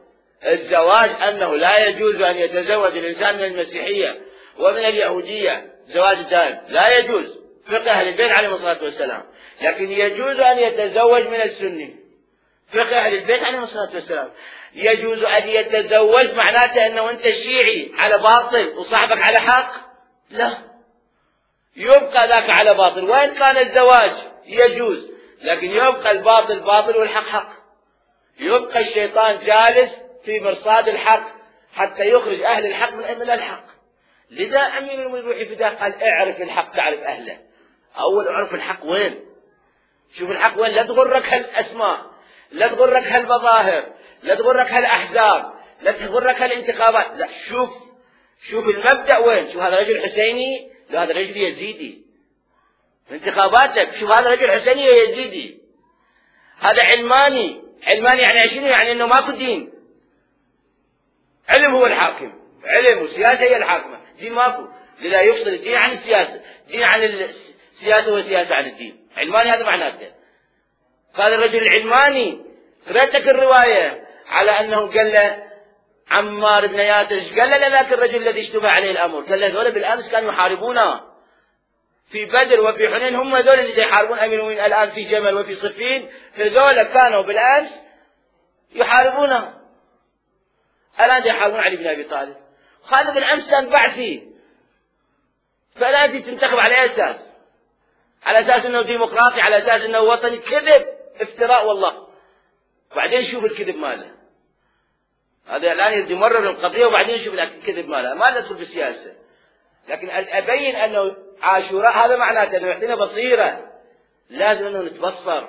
الزواج أنه لا يجوز أن يتزوج الإنسان من المسيحية ومن اليهودية زواج دائم، لا يجوز فقه أهل البيت عليهم الصلاة والسلام، لكن يجوز أن يتزوج من السني فقه أهل البيت عليهم الصلاة والسلام. يجوز أن يتزوج معناته أنه أنت شيعي على باطل وصاحبك على حق؟ لا، يبقى ذاك على باطل، وإن كان الزواج يجوز لكن يبقى الباطل باطل والحق حق. يبقى الشيطان جالس في مرصاد الحق حتى يخرج أهل الحق من الحق. لذا أمير المؤمنين روحي فداه قال اعرف الحق تعرف أهله. أول اعرف الحق وين، شوف الحق وين، لا تغرك هالأسماء، لا تغرك هالمظاهر، لا تغرك هالأحزاب، لا تغرك هالانتخابات، لا شوف المبدأ وين. شوف هذا رجل حسيني، لا هذا رجل يزيدي. انتخاباتك شوف هذا رجل حسيني ويزيدي، هذا علماني يعني شنو؟ يعني انه ماكو دين، علم هو الحاكم، علم والسياسة هي الحاكمة، دين ماكو. لذا يفصل الدين عن السياسة، دين عن السياسة والسياسة عن الدين. علماني هذا معناته. قال الرجل العلماني، قرأتك الرواية على أنه قال له عمار بن ياسر، قال له ذاك الرجل الذي اشتبه عليه الأمر، قال له ذولا بالأمس كانوا يحاربونا في بدر وفي حنين، هم ذولا اللي يحاربون أمير المؤمنين الآن في جمل وفي صفين، فذولا كانوا بالأمس يحاربونا، الآن يحاربون علي بن أبي طالب. خالد بالأمس كان بعثي، فالآن تنتخب على أي أساس؟ على أساس أنه ديمقراطي، على أساس أنه وطني؟ كذب، افتراء والله. وبعدين شوف الكذب ماله، هذا الآن يمرر القضية وبعدين شوف الكذب ماله. ما ندخل في السياسة، لكن أبين أنه عاشوراء هذا معناته أنه يعطينا بصيرة، لازم أنه نتبصر.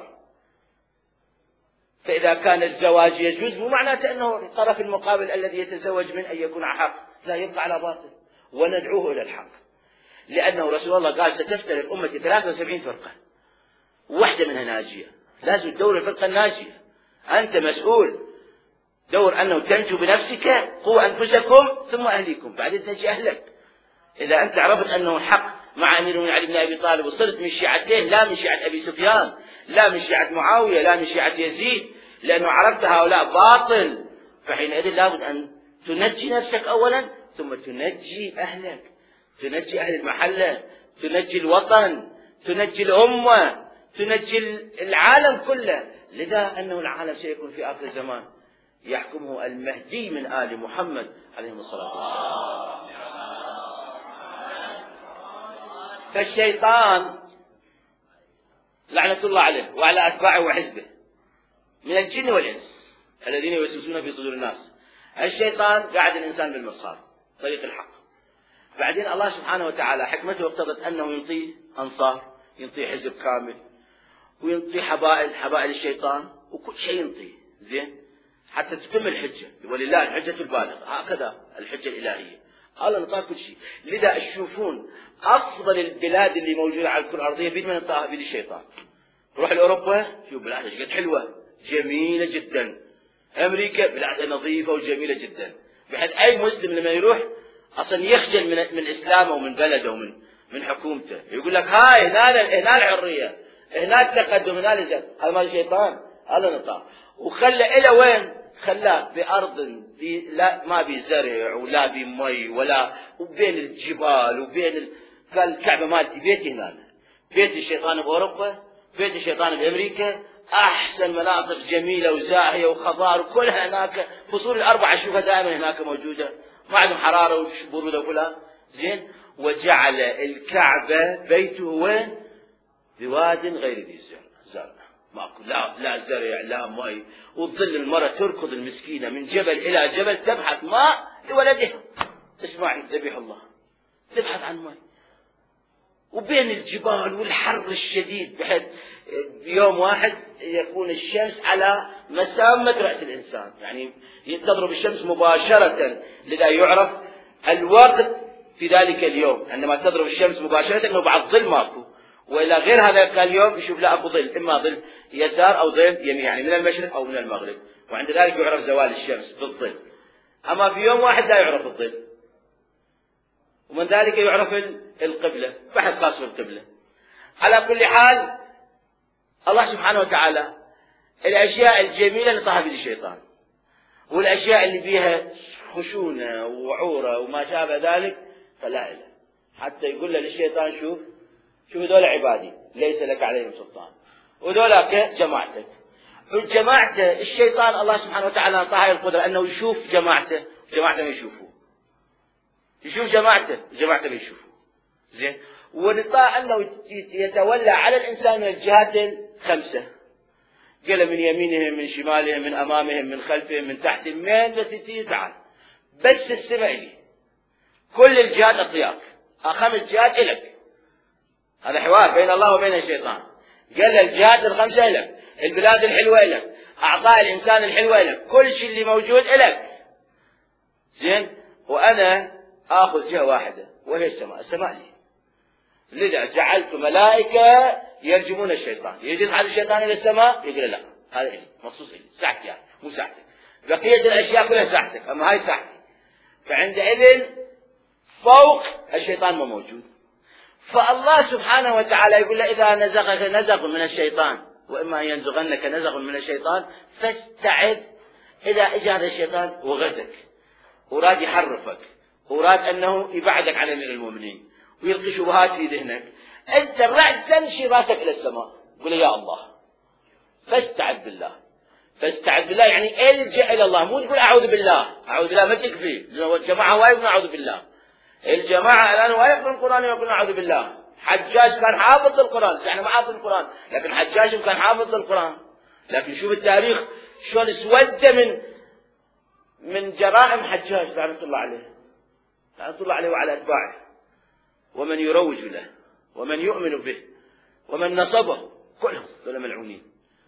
فإذا كان الزواج يجوز مو معناته أنه الطرف المقابل الذي يتزوج من أن يكون على حق، لا، يبقى على باطل، وندعوه إلى الحق. لأنه رسول الله قال ستفترق أمتي 73 فرقة، واحدة منها ناجية، لازم تدور الفرقة الناجية. أنت مسؤول، دور أنه تنجو بنفسك، قوا أنفسكم ثم أهليكم، بعدين تنجي أهلك. إذا أنت عرفت أنه الحق مع أمير المؤمنين علي بن أبي طالب وصرت من شيعتين، لا من شيعة أبي سفيان، لا من شيعة معاوية، لا من شيعة يزيد، لأنه عرفت هؤلاء باطل، فحينئذ لابد أن تنجي نفسك أولا ثم تنجي أهلك، تنجي أهل المحلة، تنجي الوطن، تنجي الأمة، تنجي العالم كله. لذا أنه العالم سيكون في آخر الزمان يحكمه المهدي من آل محمد عليهم الصلاة والسلام. فالشيطان لعنة الله عليه وعلى أتباعه وحزبه من الجن والإنس الذين يوسوسون في صدور الناس. الشيطان قاعد الإنسان بالمصار طريق الحق، بعدين الله سبحانه وتعالى حكمته اقتضت أنه ينطيه أنصار، ينطيه حزب كامل، وينطيه حبائل الشيطان، وكل شيء ينطيه زين حتى تتم الحجة، ولله الحجة البالغة، هكذا الحجة الإلهية، الله نطاق كل شيء. لذا تشوفون أفضل البلاد اللي موجودة على الكرة الأرضية بيد من انطاها بيد الشيطان. روح لأوروبا شوف بلادها قد حلوة جميلة جدا، أمريكا بلادها نظيفة وجميلة جدا، بحيث أي مسلم لما يروح أصلا يخجل من إسلامه ومن بلده ومن حكومته، يقول لك هاي هنا الحرية، هنا التقدم، هنا الزاد. هذا مال الشيطان، الله نطاق وخلى إلى وين؟ خلاه بأرض لا ما بي زرع ولا بي مي ولا، وبين الجبال وبين قال الكعبة مالتي بيتي هنا، بيت الشيطان بأوروبا، بيت الشيطان بأمريكا، أحسن مناطق جميلة وزاهية وخضار وكلها هناك، فصول الأربعة شوفها دائما هناك موجودة، ما عندهم حرارة وبرودة وكلها زين. وجعل الكعبة بيته وين؟ بواد غير ذي زرع، ماكو لا زرع لا ماء، وتظل المرأة تركض المسكينة من جبل إلى جبل تبحث ماء لولدها، اسمعي ذبيح الله، تبحث عن ماء، وبين الجبال والحر الشديد، بحيث يوم واحد يكون الشمس على مسامة رأس الإنسان، يعني تضرب الشمس مباشرة. لذا يعرف الوقت في ذلك اليوم، عندما تضرب الشمس مباشرة أنه بعد ظل ماكو، وإلى غير هذا اليوم يشوف لا أكو ظل، إما ظل يسار أو ظل يمين، يعني من المشرق أو من المغرب، وعند ذلك يعرف زوال الشمس بالظل. أما في يوم واحد لا يعرف الظل، ومن ذلك يعرف القبلة، بحث خاص بالقبلة. على كل حال الله سبحانه وتعالى الأشياء الجميلة نطاها بيد الشيطان، والأشياء اللي بيها خشونة وعورة وما شابه ذلك فلا إله. حتى يقول له للشيطان شوف هذول عبادي ليس لك عليهم سلطان، وذولاك جماعتك. جماعته الشيطان الله سبحانه وتعالى أعطاه القدرة أنه يشوف جماعته ما يشوفوه، يشوف جماعته ما يشوفوه. زين. ونطاع أنه يتولى على الإنسان من الجهات الخمسة، قال من يمينهم من شمالهم من أمامهم من خلفهم من تحتهم، من بس تعال بس السمع لي، كل الجهات أطياك، 5 جهات إلك. هذا حوار بين الله وبين الشيطان. قال الجهات الخمسة إلك، البلاد الحلوة إلك، أعطاء الإنسان الحلوة إلك، كل شيء اللي موجود إلك. زين. وأنا آخذ جهة واحدة وهي السماء لي. لذا جعلت ملائكة يرجمون الشيطان. يجي يصعد الشيطان إلى السماء يقول لا هذا إلي مخصوص إلي، ساعتي يعني مو ساعتك، بقية الأشياء كلها ساعتك، أما هاي ساعتي. فعندئذ فوق الشيطان ما موجود. فالله سبحانه وتعالى يقول له إذا نزغك نزغ من الشيطان وإما أن ينزغنك نزغ من الشيطان فاستعذ. إذا إجى هذا الشيطان وغزك وراد يحرفك وراد أنه يبعدك عن أمير المؤمنين ويلقي شبهات في ذهنك، أنت بعد تمشي راسك إلى السماء قل يا الله فاستعذ بالله. فاستعذ بالله يعني الجأ إلى الله، مو تقول أعوذ بالله ما تكفي. الجماعة وايد أعوذ بالله، الجماعة الآن وايد من القرآن يقولون أعوذ بالله. حجاج كان حافظ القرآن، احنا ما حافظ القرآن، لكن حجاج كان حافظ القرآن. لكن شوف التاريخ شلون اسود من جرائم حجاج لعنة الله عليه وعلى أتباعه، ومن يروج له ومن يؤمن به ومن نصبه كلهم دول ملعونين.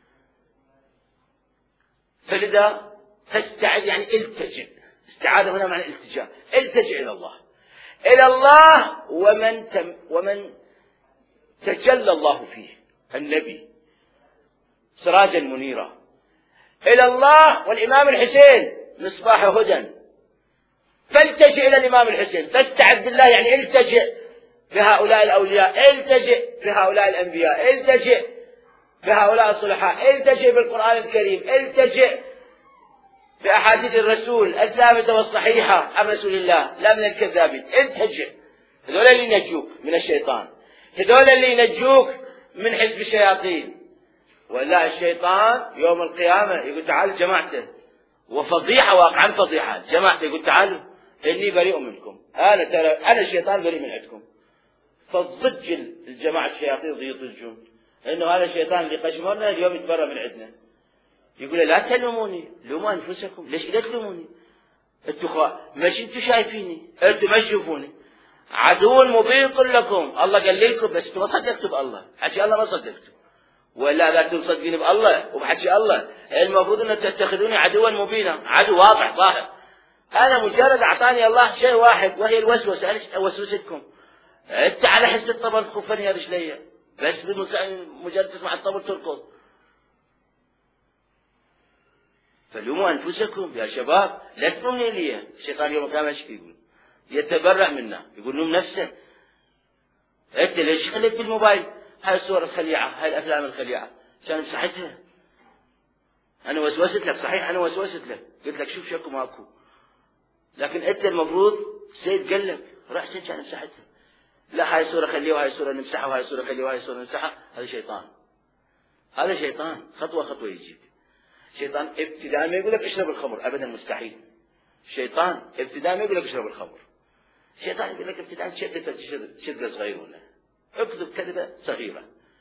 فلذا فاستعذ يعني التجئ، استعاذ هنا معنى التجاء، التجئ إلى الله ومن تجلى الله فيه النبي سراجا منيرا إلى الله. والإمام الحسين مصباح هدى، فالتجئ إلى الإمام الحسين. فاستعذ بالله يعني التجئ بهؤلاء الأولياء، التجئ بهؤلاء الأنبياء، التجئ بهؤلاء الصلحاء، التجئ بالقرآن الكريم، التجئ بأحاديث الرسول الثابتة والصحيحة عن رسول الله لا من الكذابين. التجئ. هذول اللي ينجوك من الشيطان، هذول اللي ينجوك من حزب الشياطين. ولا الشيطان يوم القيامة يقول تعالوا جماعته، وفضيحة واقعا فضيحة، جماعته يقول تعالوا إني بريء منكم، أنا الشيطان بريء من عندكم. فضج الجماعة الشياطين يضجون إنه هذا الشيطان اللي قشمرنا اليوم يتبرأ من عندنا. يقول لا تلوموني، لوموا أنفسكم، ليش لا تلوموني؟ مش انتوا شايفيني، انتوا ما تشوفوني. عدو مبين لكم، الله قال لكم بس انتوا ما صدقتوا بالله، حكي الله ما صدقتوا، ولا لا تصدقين بالله وبحكي الله. المفروض ان تتخذوني عدوا مبينا، عدو واضح ظاهر. انا مجرد اعطاني الله شيء واحد وهي الوسوسه، انا اوسوسكم. انت على حس الطبل تخفني هذا شليه، بس مجرد تسمع الطبل تركض. فلوموا أنفسكم يا شباب، لا تلومني لي. الشيطان يوم القيامة ايش يقول؟ يتبرأ منا، يقول لوم نفسه. أنت ليش خليت بالموبايل هاي الصور الخليعة، هاي الأفلام الخليعة، عشان مسحتها. أنا وسوست لك، صحيح أنا وسوست لك، قلت لك شوف شكو ماكو، لكن أنت المفروض سيد قال لك راح سيد عشان مسحتها. لا هاي الصورة خليها وهاي الصورة نمسحها وهاي الصورة خليها وهاي الصورة نمسحها. هذا شيطان، خطوة يجيب. شيطان ابتداء ما يقول لك اشرب الخمر، ابدا مستحيل. شيطان ابتداء ما يقول لك اشرب الخمر، شيطان يقول لك ابتداء شدة صغيرة، اكذب كذبة صغيرة.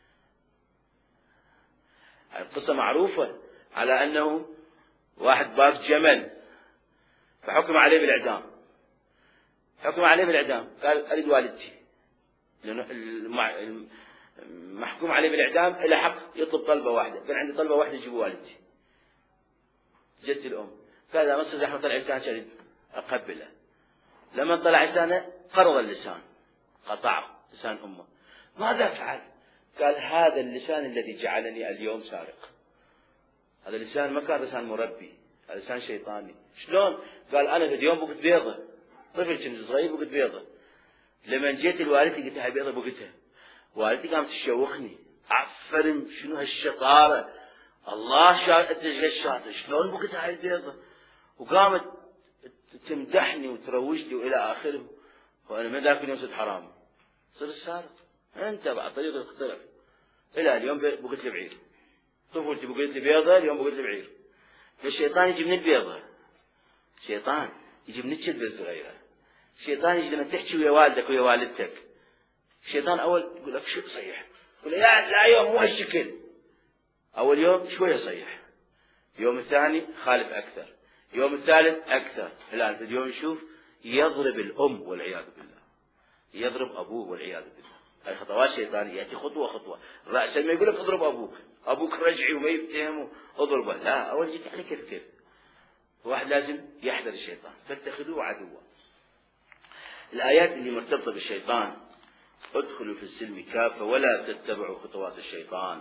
القصة معروفة على انه واحد باف جمل فحكم عليه بالإعدام، قال اريد والدتي، لأنه محكوم عليه بالإعدام إلى حق يطلب طلبة واحدة، كان عندي طلبة واحدة يجيبوا والدتي. جت الأم قال إذا مصر أحمد طلع لسان شريد أقبله. لما طلع لسانه قرض اللسان، قطعه لسان أمه. ماذا فعل؟ قال هذا اللسان الذي جعلني اليوم سارق. هذا اللسان ما كان لسان مربي، هذا لسان شيطاني. شلون؟ قال أنا في اليوم بقت بيضة، طفل كنت صغير بقت بيضة. لما جيت لوالدتي قلت هاي بيضة بقتها، والدتي قامت تشوخني، عفرن شنو هالشطارة، الله شاطر الشاطر، شلون بقت هاي البيضة؟ وقامت تمدحني وتروجني وإلى آخره، وأنا من ذاك اليوم صرت حرام، صرت سارق. أنت بعد طريق اختلف، إلى اليوم بقيت لي بعير، طفولتي بقيت لي بيضة، اليوم بقيت لي بعير. فالشيطان يجي من البيضة، الشيطان يجي من الشلبة الصغيرة، الشيطان يجي لما تحكي ويا والدك ويا والدتك، الشيطان أول يقول لك شو صيح، يقول لا يوم مو هالشكل، أول يوم شوية يصيح، يوم الثاني خالف أكثر، يوم الثالث أكثر، الآن في اليوم نشوف يضرب الأم والعياذ بالله، يضرب أبوه والعياذ بالله. هاي خطوات شيطانية، يأتي خطوة خطوة، رأسا ما يقول لك اضرب أبوك رجعي وما يفتهمه اضربه، لا، أول جيت يعني كيف واحد لازم يحذر الشيطان، فاتخذوه عدوا. الآيات اللي مرتبطة بالشيطان: ادخلوا في السلم كافة ولا تتبعوا خطوات الشيطان.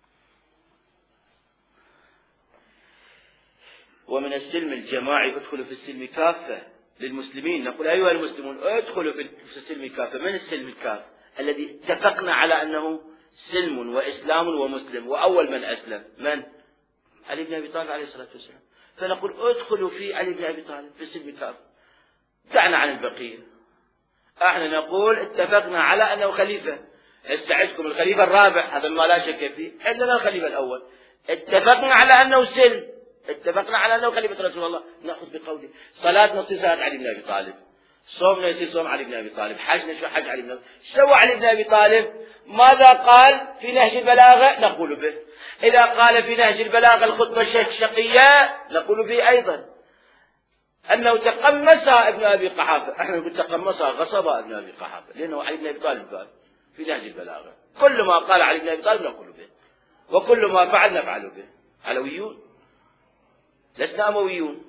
ومن السلم الجماعي ادخلوا في السلم كافة للمسلمين، نقول أيها المسلمون ادخلوا في السلم كافة. من السلم الكافة؟ الذي اتفقنا على أنه سلم وإسلام ومسلم، وأول من أسلم من؟ علي بن أبي طالب عليه الصلاة والسلام. فنقول ادخلوا في علي بن أبي طالب في السلم كافة، دعنا عن البقية. احنا نقول اتفقنا على أنه خليفة، استعدكم الخليفة الرابع، هذا ما لا شك فيه، عندنا الخليفة الأول. اتفقنا على أنه سلم، اتفقنا على أنه خليفة رسول الله، نأخذ بقوله. صلاة نصير صلاة علي بن أبي طالب، صومنا يصير صوم علي بن أبي طالب، حجنا شو حج علي بن أبي طالب. سوى علي بن أبي طالب ماذا قال في نهج البلاغة؟ نقول به. إذا قال في نهج البلاغة الخطبة الشقية نقول به أيضا. أنه تقمص ابن أبي قحافة، احنا نقول تقمص غصب ابن أبي قحافة، لأنه علي بن أبي طالب قال في نهج البلاغة كل ما قال علي بن أبي طالب نقول به، وكل ما فعل نفعل به. علويون لسنا أمويون،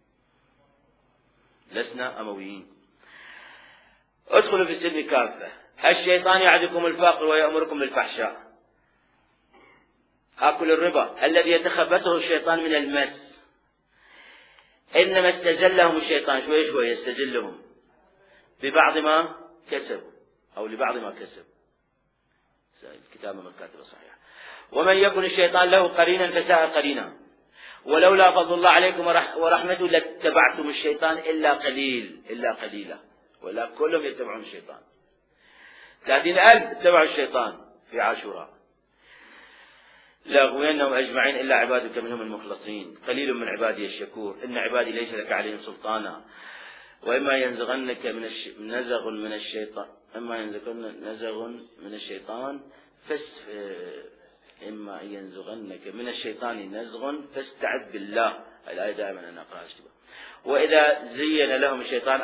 لسنا أمويين. ادخلوا في السلم كافة. الشيطان يعدكم الفقر ويأمركم بالفحشاء. آكل الربا الذي يتخبطه الشيطان من المس، إنما استزلهم الشيطان شوي يستزلهم ببعض ما كسبوا أو لبعض ما كسب. الكتاب من كاتب صحيح. ومن يكن الشيطان له قرينا فساء قرينا، ولولا فضل الله عليكم ورحمته لاتبعتم الشيطان إلا قليلا، ولا كلهم يتبعون الشيطان. 30,000 اتبعوا الشيطان في عاشوراء. لأغوينهم أجمعين إلا عبادك منهم المخلصين، قليل من عبادي الشكور، إن عبادي ليس لك عليهم سلطانا. وإما ينزغنك نزغ من الشيطان إما ينزغنك من الشيطان نزغ فاستعذ بالله. الآية دائما أنا أقرأها اشتباه. وإذ زين لهم الشيطان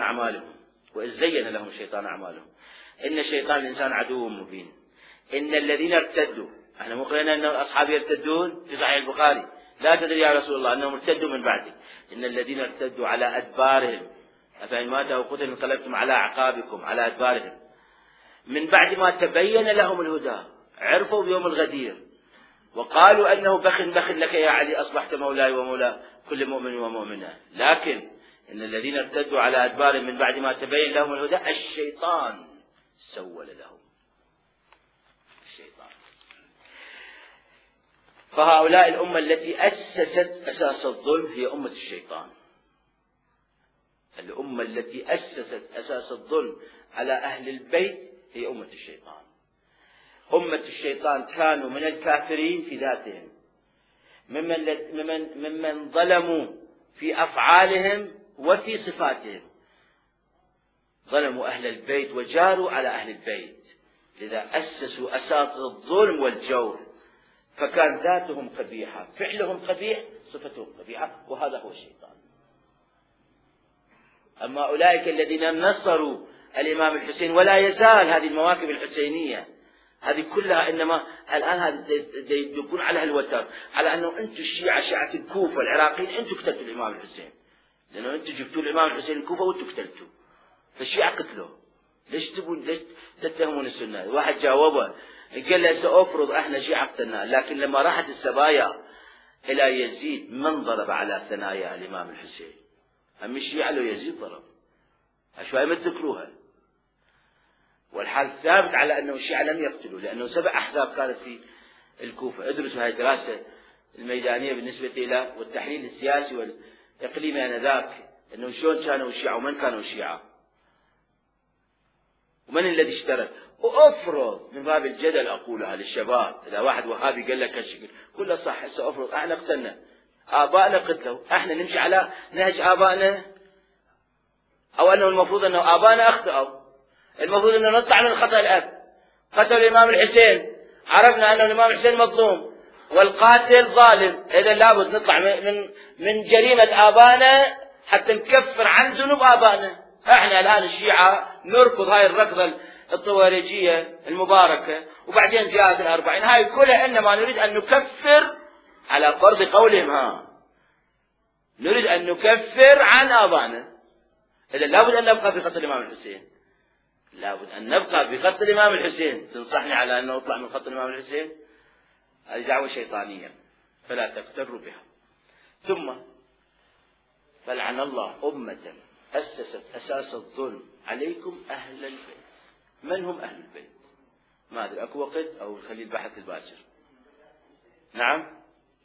أعمالهم إن الشيطان الإنسان عدو مبين. إن الذين ارتدوا، احنا مقرنا أن الأصحاب يرتدون في صحيح البخاري، لا تدري يا رسول الله أنهم ارتدوا من بعدك. إن الذين ارتدوا على أدبارهم أفإن ماتوا أو قتلوا انقلبتم على أعقابكم، على أدبارهم من بعد ما تبين لهم الهدى، عرفوا بيوم الغدير، وقالوا أنه بخ لك يا علي، أصبحت مولاي ومولى كل مؤمن ومؤمنة. لكن إن الذين ارتدوا على أدبارهم من بعد ما تبين لهم الهدى الشيطان سول لهم. الشيطان. فهؤلاء الأمة التي أسست أساس الظلم هي أمة الشيطان. الأمة التي أسست أساس الظلم على أهل البيت هي أمة الشيطان. أمة الشيطان كانوا من الكافرين في ذاتهم، ممن ظلموا في أفعالهم وفي صفاتهم، ظلموا أهل البيت وجاروا على أهل البيت، لذا أسسوا أساس الظلم والجور، فكان ذاتهم قبيحة، فعلهم قبيح، صفتهم قبيحة، وهذا هو الشيطان. أما أولئك الذين نصروا الإمام الحسين، ولا يزال هذه المواكب الحسينية هذه كلها، إنما الآن هذا يدقون على الوتر، على أنه أنتم الشيعة، شيعة الكوفة العراقيين، أنتم قتلتوا الإمام الحسين، لأنه أنتم جبتوا الإمام الحسين الكوفة وأنتم قتلتوا، فالشيعة قتلوه. ليش تتهمون السنة؟ واحد جاوبه قال له سأفرض احنا شيعة قتلناه، لكن لما راحت السبايا إلى يزيد من ضرب على ثنايا الإمام الحسين؟ أم الشيعة لو يزيد ضرب، أشوائي ما تذكروها. والحال ثابت على أنه الشيعة لم يقتلوا، لأنه 7 أحزاب كانت في الكوفة. ادرسوا هذه الدراسة الميدانية بالنسبة إلى والتحليل السياسي إقليمي آنذاك أنه شلون كانوا الشيعة ومن كانوا الشيعة ومن الذي اشترك. وأفرض من باب الجدل أقولها للشباب، إذا واحد وهابي قال لك هالشكل قل له صح، هسه أفرض احنا قتلنا آبائنا قتلوا، احنا نمشي على نهج آبائنا، أو أنه المفروض أنه آبائنا أخطأوا، المفروض أنه نطلع من خطأ الأب. قتل الإمام الحسين، عرفنا أن الإمام الحسين مظلوم والقاتل ظالم، إذا لابد نطلع من جريمة آبائنا حتى نكفر عن ذنوب آبائنا. احنا الآن الشيعة نركض هاي الركضة الطوارئجية المباركة وبعدين زيادة الأربعين، هاي كلها إنما نريد أن نكفر على فرض قولهم، نريد أن نكفر عن آبائنا. إذا لابد أن نبقى في قتل الإمام الحسين، لابد أن نبقى في قتل الإمام الحسين. تنصحني على أن نطلع من قتل الإمام الحسين؟ هذه دعوة شيطانية فلا تغتروا بها. ثم فلعن الله أمة أسست أساس الظلم عليكم أهل البيت. من هم أهل البيت؟ ما أدري، أكو وقت أو خلي البحث الباكر. نعم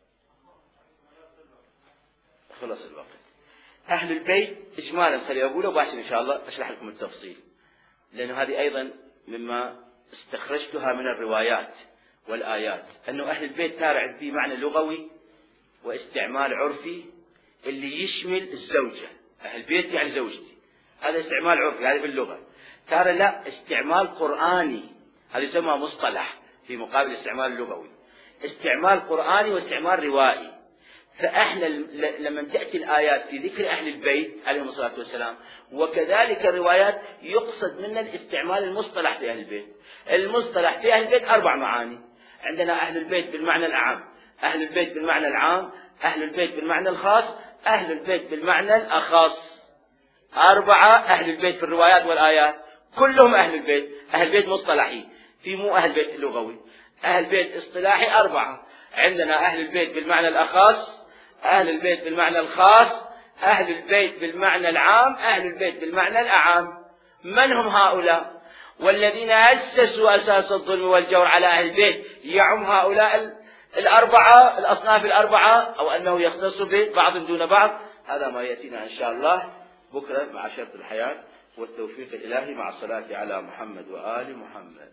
خلص الوقت. أهل البيت إجمالا خلي أقوله وبعد إن شاء الله أشرح لكم التفصيل، لأنه هذه أيضا مما استخرجتها من الروايات والآيات، أنه أهل البيت تارع به معنى لغوي واستعمال عرفي اللي يشمل الزوجة. أهل البيت يعني زوجتي، هذا استعمال عرفي هذا باللغة. ترى لا، استعمال قرآني، هذا يسمى مصطلح في مقابل الاستعمال اللغوي. استعمال قرآني واستعمال روائي. فإحنا لما تأتي الآيات في ذكر أهل البيت عليهم الصلاة والسلام وكذلك الروايات يقصد منا الاستعمال المصطلح في أهل البيت. المصطلح في أهل البيت 4 معاني. عندنا أهل البيت بالمعنى الأعم، أهل البيت بالمعنى العام، أهل البيت بالمعنى الخاص، أهل البيت بالمعنى الأخص. 4 أهل البيت في الروايات والآيات كلهم أهل البيت. أهل البيت مصطلحي، في مو أهل البيت اللغوي. أهل البيت اصطلاحي 4. عندنا أهل البيت بالمعنى الأخص، أهل البيت بالمعنى الخاص، أهل البيت بالمعنى العام، أهل البيت بالمعنى الأعام. من هم هؤلاء؟ والذين أسسوا أساس الظلم والجور على أهل البيت يعم هؤلاء 4 الأصناف 4 أو أنه يختص ببعض دون بعض. هذا ما يأتينا إن شاء الله بكرة مع شرط الحياة والتوفيق الإلهي مع الصلاة على محمد وآل محمد.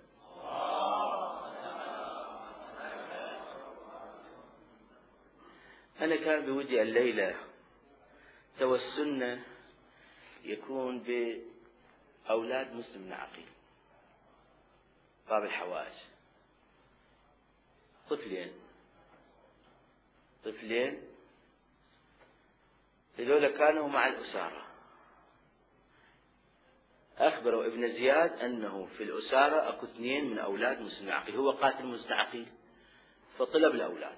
أنا كان بودي الليلة توسلنا يكون بأولاد مسلم بن عقيل، باب الحوائج. طفلين هذول كانوا مع الأسارة. أخبروا ابن زياد أنه في الأسارة أكو 2 من أولاد مسلم بن عقيل، هو قاتل مسلم بن عقيل، فطلب الأولاد.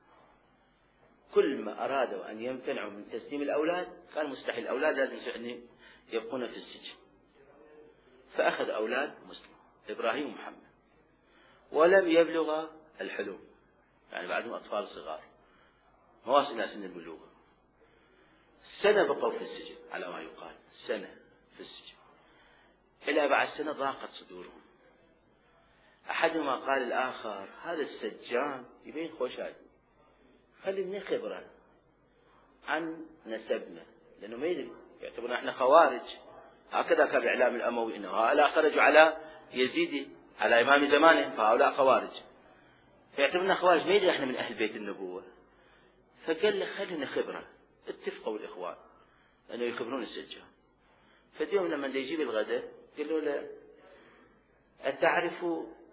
كل ما أرادوا أن يمتنعوا من تسليم الأولاد كان مستحيل، الأولاد لازم يبقون في السجن. فأخذ أولاد مسلم إبراهيم ومحمد ولم يبلغ الحلم، يعني بعدهم أطفال صغار ما واصل إلى سن البلوغ. 1 سنة بقوا في السجن على ما يقال، 1 سنة في السجن. إلى بعد 1 سنة ضاقت صدورهم. أحدهما قال الآخر هذا السجان يبين خوشات، خلينا خبرة عن نسبنا، لأنه ما يدري يعتبرنا احنا خوارج. هكذا كان الإعلام الأموي أنه هؤلاء خرجوا على يزيد على إمام زمانهم فهؤلاء خوارج، فيعتبرنا خوارج، ما يدري احنا من أهل بيت النبوة. فقال له خلينا خبرة. اتفقوا الإخوان أنه يخبرون السجان. فاليوم لما يجيب الغداء قالوا له أتعرف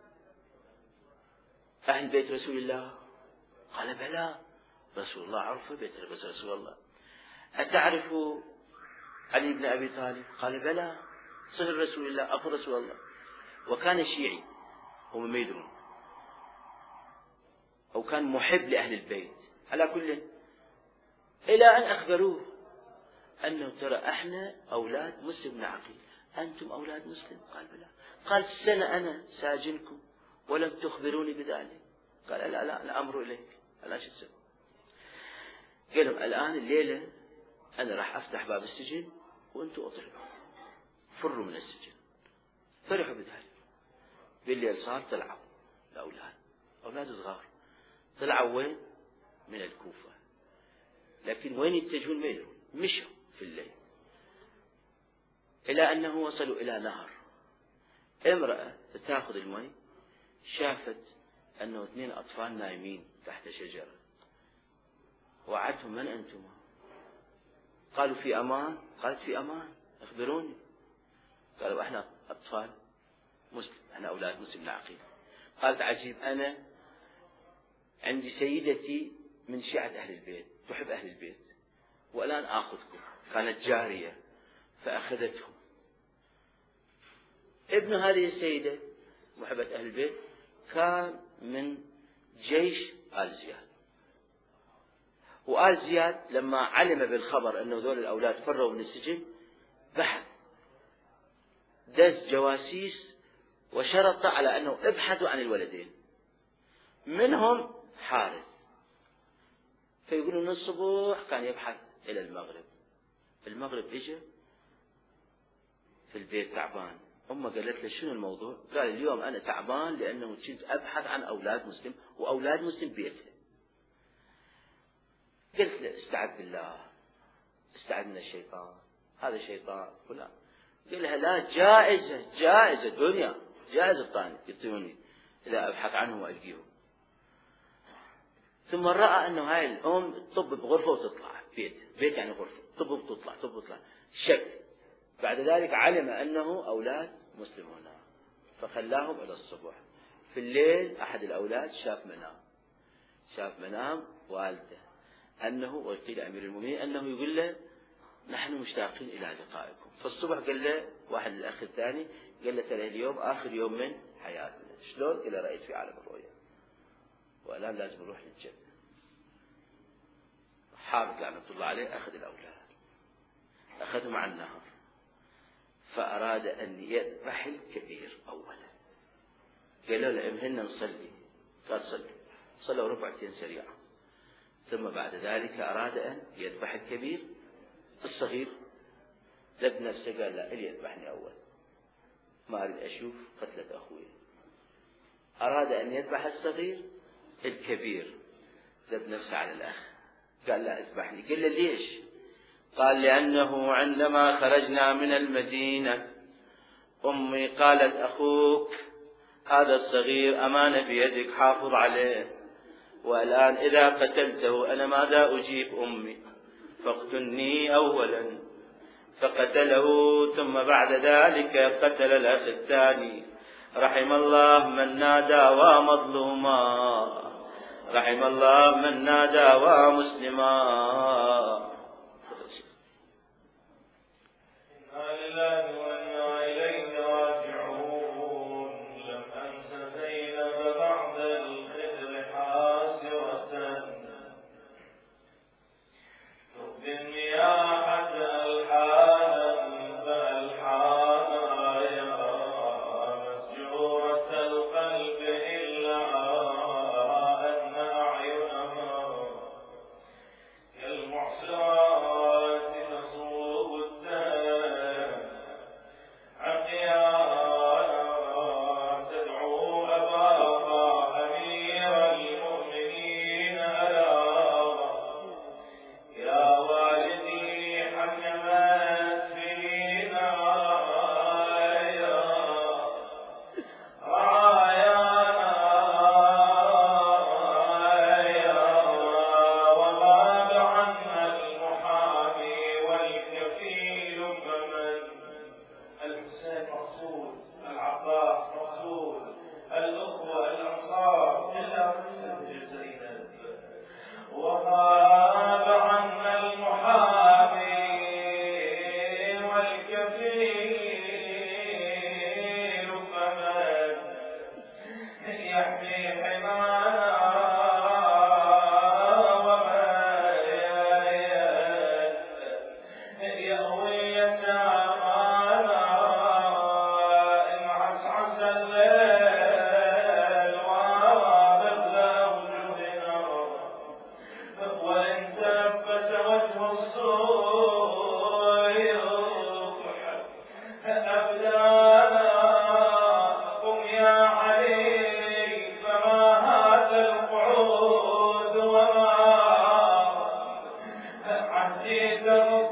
أهل بيت رسول الله؟ قال بلى، رسول الله عرفه بيت رسول الله. أتعرف علي بن أبي طالب؟ قال بلى، صهر رسول الله أخو رسول الله. وكان شيعي هم ما يدرون، أو كان محب لأهل البيت. على كل إلى أن أخبروه أنه ترى إحنا أولاد مسلم بن عقيل، أنتم أولاد مسلم؟ قال بلى. قال 1 سنة أنا ساجنكم ولم تخبروني بذلك. قال لا الأمر إليك. الآن شو تسوي؟ قال لهم الآن الليلة أنا راح أفتح باب السجن وأنتم أطلعوا، فروا من السجن. فرحوا بذلك. بالليل صار طلعوا الأولاد، أولاد صغار، طلعوا وين؟ من الكوفة. لكن وين يتجهون ما يدرون، مشوا في الليل إلى أنه وصلوا إلى نهر. امرأة تأخذ الماء شافت أنه 2 أطفال نايمين تحت شجرة، وعدهم: من أنتم؟ قالوا: في أمان. قالت: في أمان، أخبروني. قالوا: احنا أطفال مسلم، احنا أولاد مسلم العقيدة. قالت: عجيب، أنا عندي سيدتي من شيعة أهل البيت، تحب أهل البيت، والآن آخذكم. كانت جارية فأخذتهم. ابن هذه السيدة محبة أهل البيت كان من جيش آل زياد، وآل زياد لما علم بالخبر أنه ذول الأولاد فروا من السجن بحث، دز جواسيس وشرط على أنه ابحثوا عن الولدين، منهم حارث. فيقولون الصبح كان يبحث إلى المغرب. المغرب إجا في البيت تعبان. أمه قالت له: شنو الموضوع؟ قال: اليوم أنا تعبان لأنه كنت أبحث عن أولاد مسلم، وأولاد مسلم بيتها. قلت له: استعذ بالله، استعذ من الشيطان، هذا شيطان فلان. قال لها: لا، جائزة دنيا، جائزة يعطوني إذا أبحث عنه وألقيه. ثم رأى أنه هاي الأم تطب بغرفة وتطلع بيت يعني غرفة، تطب وتطلع شك. بعد ذلك علم أنه أولاد مسلمون، فخلاهم إلى الصبح. في الليل أحد الأولاد شاف منام والده أنه، وقيل أمير المؤمنين أنه يقول له: نحن مشتاقين إلى لقائكم. فالصبح قال له واحد الأخ الثاني، قال له: ترى اليوم آخر يوم من حياتنا. شلون؟ قال له: رأيت في عالم الرؤيا، والآن لازم نروح للجنة. حارث لعنة الله عليه أخذ الأولاد، أخذهم عن النهر، فأراد أن يذبح الكبير أولا. قالوا له: امهلنا نصلي. قال: صلوا ربعتين سريعة. ثم بعد ذلك أراد أن يذبح الكبير. الصغير ذب نفسه، قال: لا، اللي يذبحني أول، ما أريد أشوف قتلة أخوي. أراد أن يذبح الصغير. الكبير ذب نفسه على الأخ، قال: لا، اذبحني. قال له: ليش؟ قال: لأنه عندما خرجنا من المدينة أمي قالت: أخوك هذا الصغير أمانة بيدك، حافظ عليه، والآن إذا قتلته أنا ماذا أجيب أمي؟ فاقتلني أولا. فقتله، ثم بعد ذلك قتل الأخ الثاني. رحم الله من نادى ومظلوما، رحم الله من نادى ومسلما. عهدي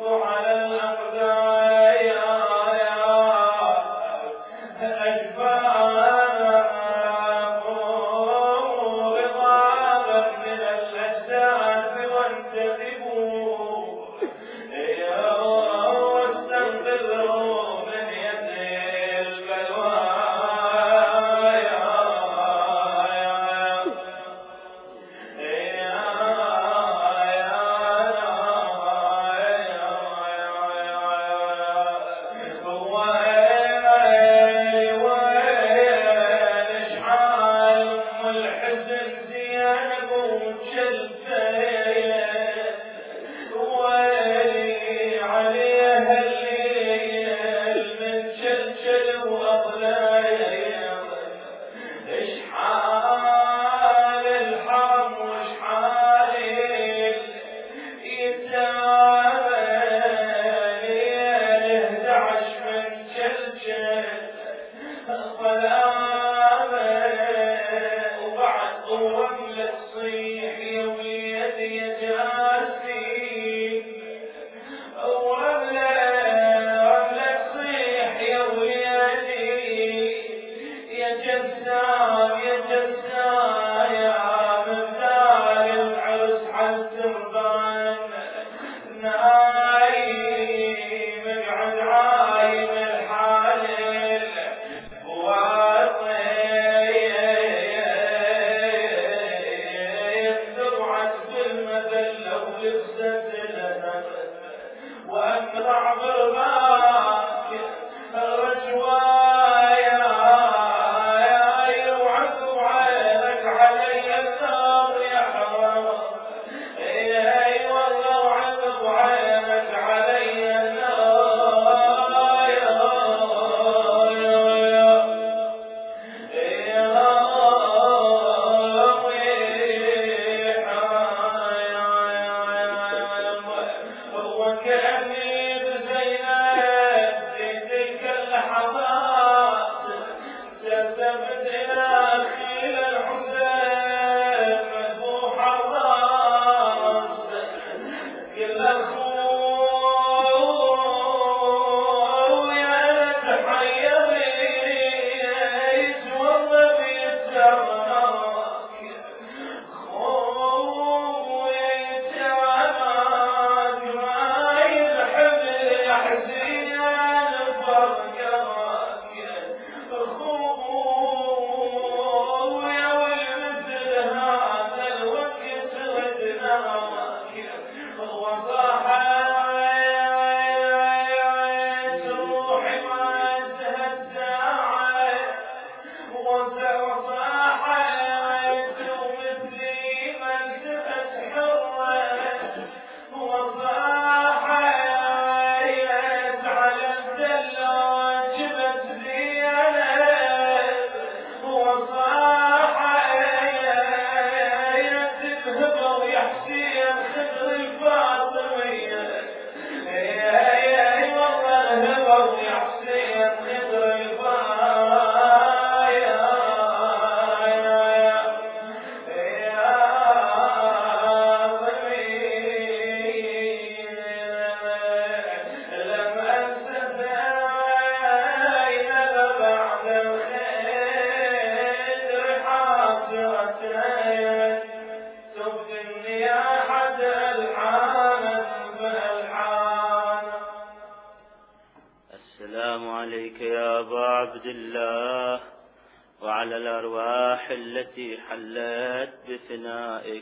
السلام عليك يا أبا عبد الله وعلى الأرواح التي حلت بفنائك.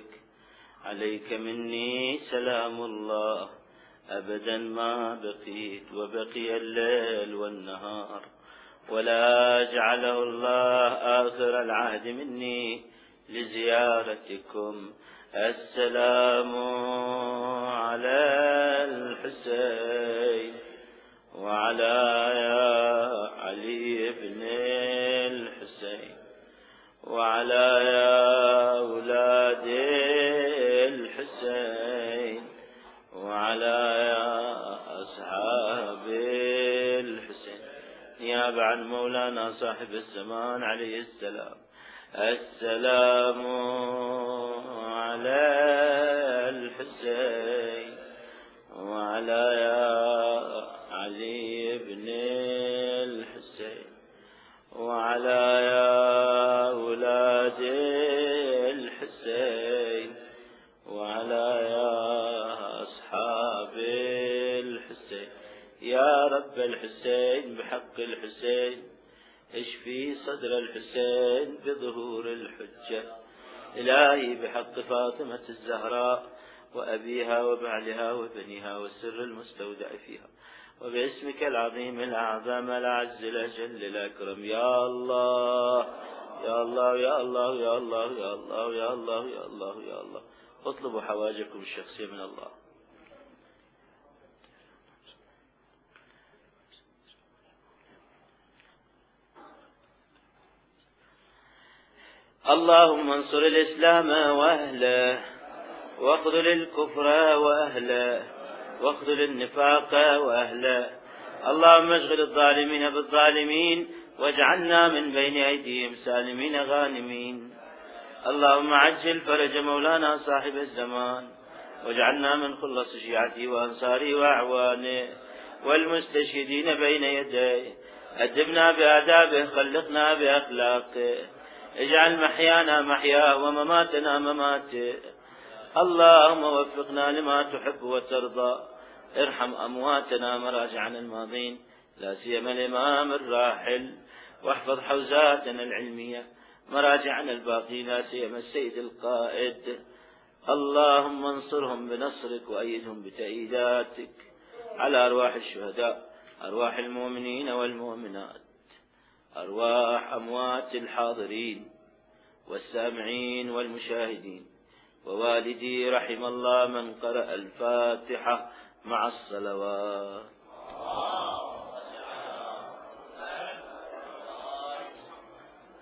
عليك مني سلام الله أبدا ما بقيت وبقي الليل والنهار، ولا جعله الله آخر العهد مني لزيارتكم. السلام على الحسين وعلى علي بن الحسين وعلى أولاد الحسين وعلى أصحاب الحسين نيابة عن مولانا صاحب الزمان عليه السلام. السلام على الحسين وعلى علي بن الحسين وعلى أولاد الحسين وعلى رب الحسين بحق الحسين اشفي صدر الحسين بظهور الحجة. إلهي بحق فاطمة الزهراء وأبيها وبعلها وبنيها والسر المستودع فيها، وباسمك العظيم الأعظم الأعز الأجل الأكرم، يا الله يا الله يا الله يا الله يا الله يا الله يا الله يا الله، اطلبوا حوائجكم الشخصية من الله. اللهم انصر الإسلام وأهله، واخذل الكفر وأهله، واخذل النفاق وأهله. اللهم اشغل الظالمين بالظالمين، واجعلنا من بين أيديهم سالمين غانمين. اللهم عجل فرج مولانا صاحب الزمان، واجعلنا من خلص شيعته وأنصاره وأعوانه والمستشهدين بين يديه. أدبنا بآدابه، خلقنا بأخلاقه، اجعل محيانا محياه ومماتنا مماته. اللهم وفقنا لما تحب وترضى، ارحم أمواتنا مراجعنا الماضين، لا سيما الإمام الراحل، واحفظ حوزاتنا العلمية مراجعنا الباقين، لا سيما السيد القائد. اللهم انصرهم بنصرك وأيدهم بتأييداتك على أرواح الشهداء، أرواح المؤمنين والمؤمنات، أرواح أموات الحاضرين والسامعين والمشاهدين، ووالدي رحم الله من قرأ الفاتحة مع الصلوات.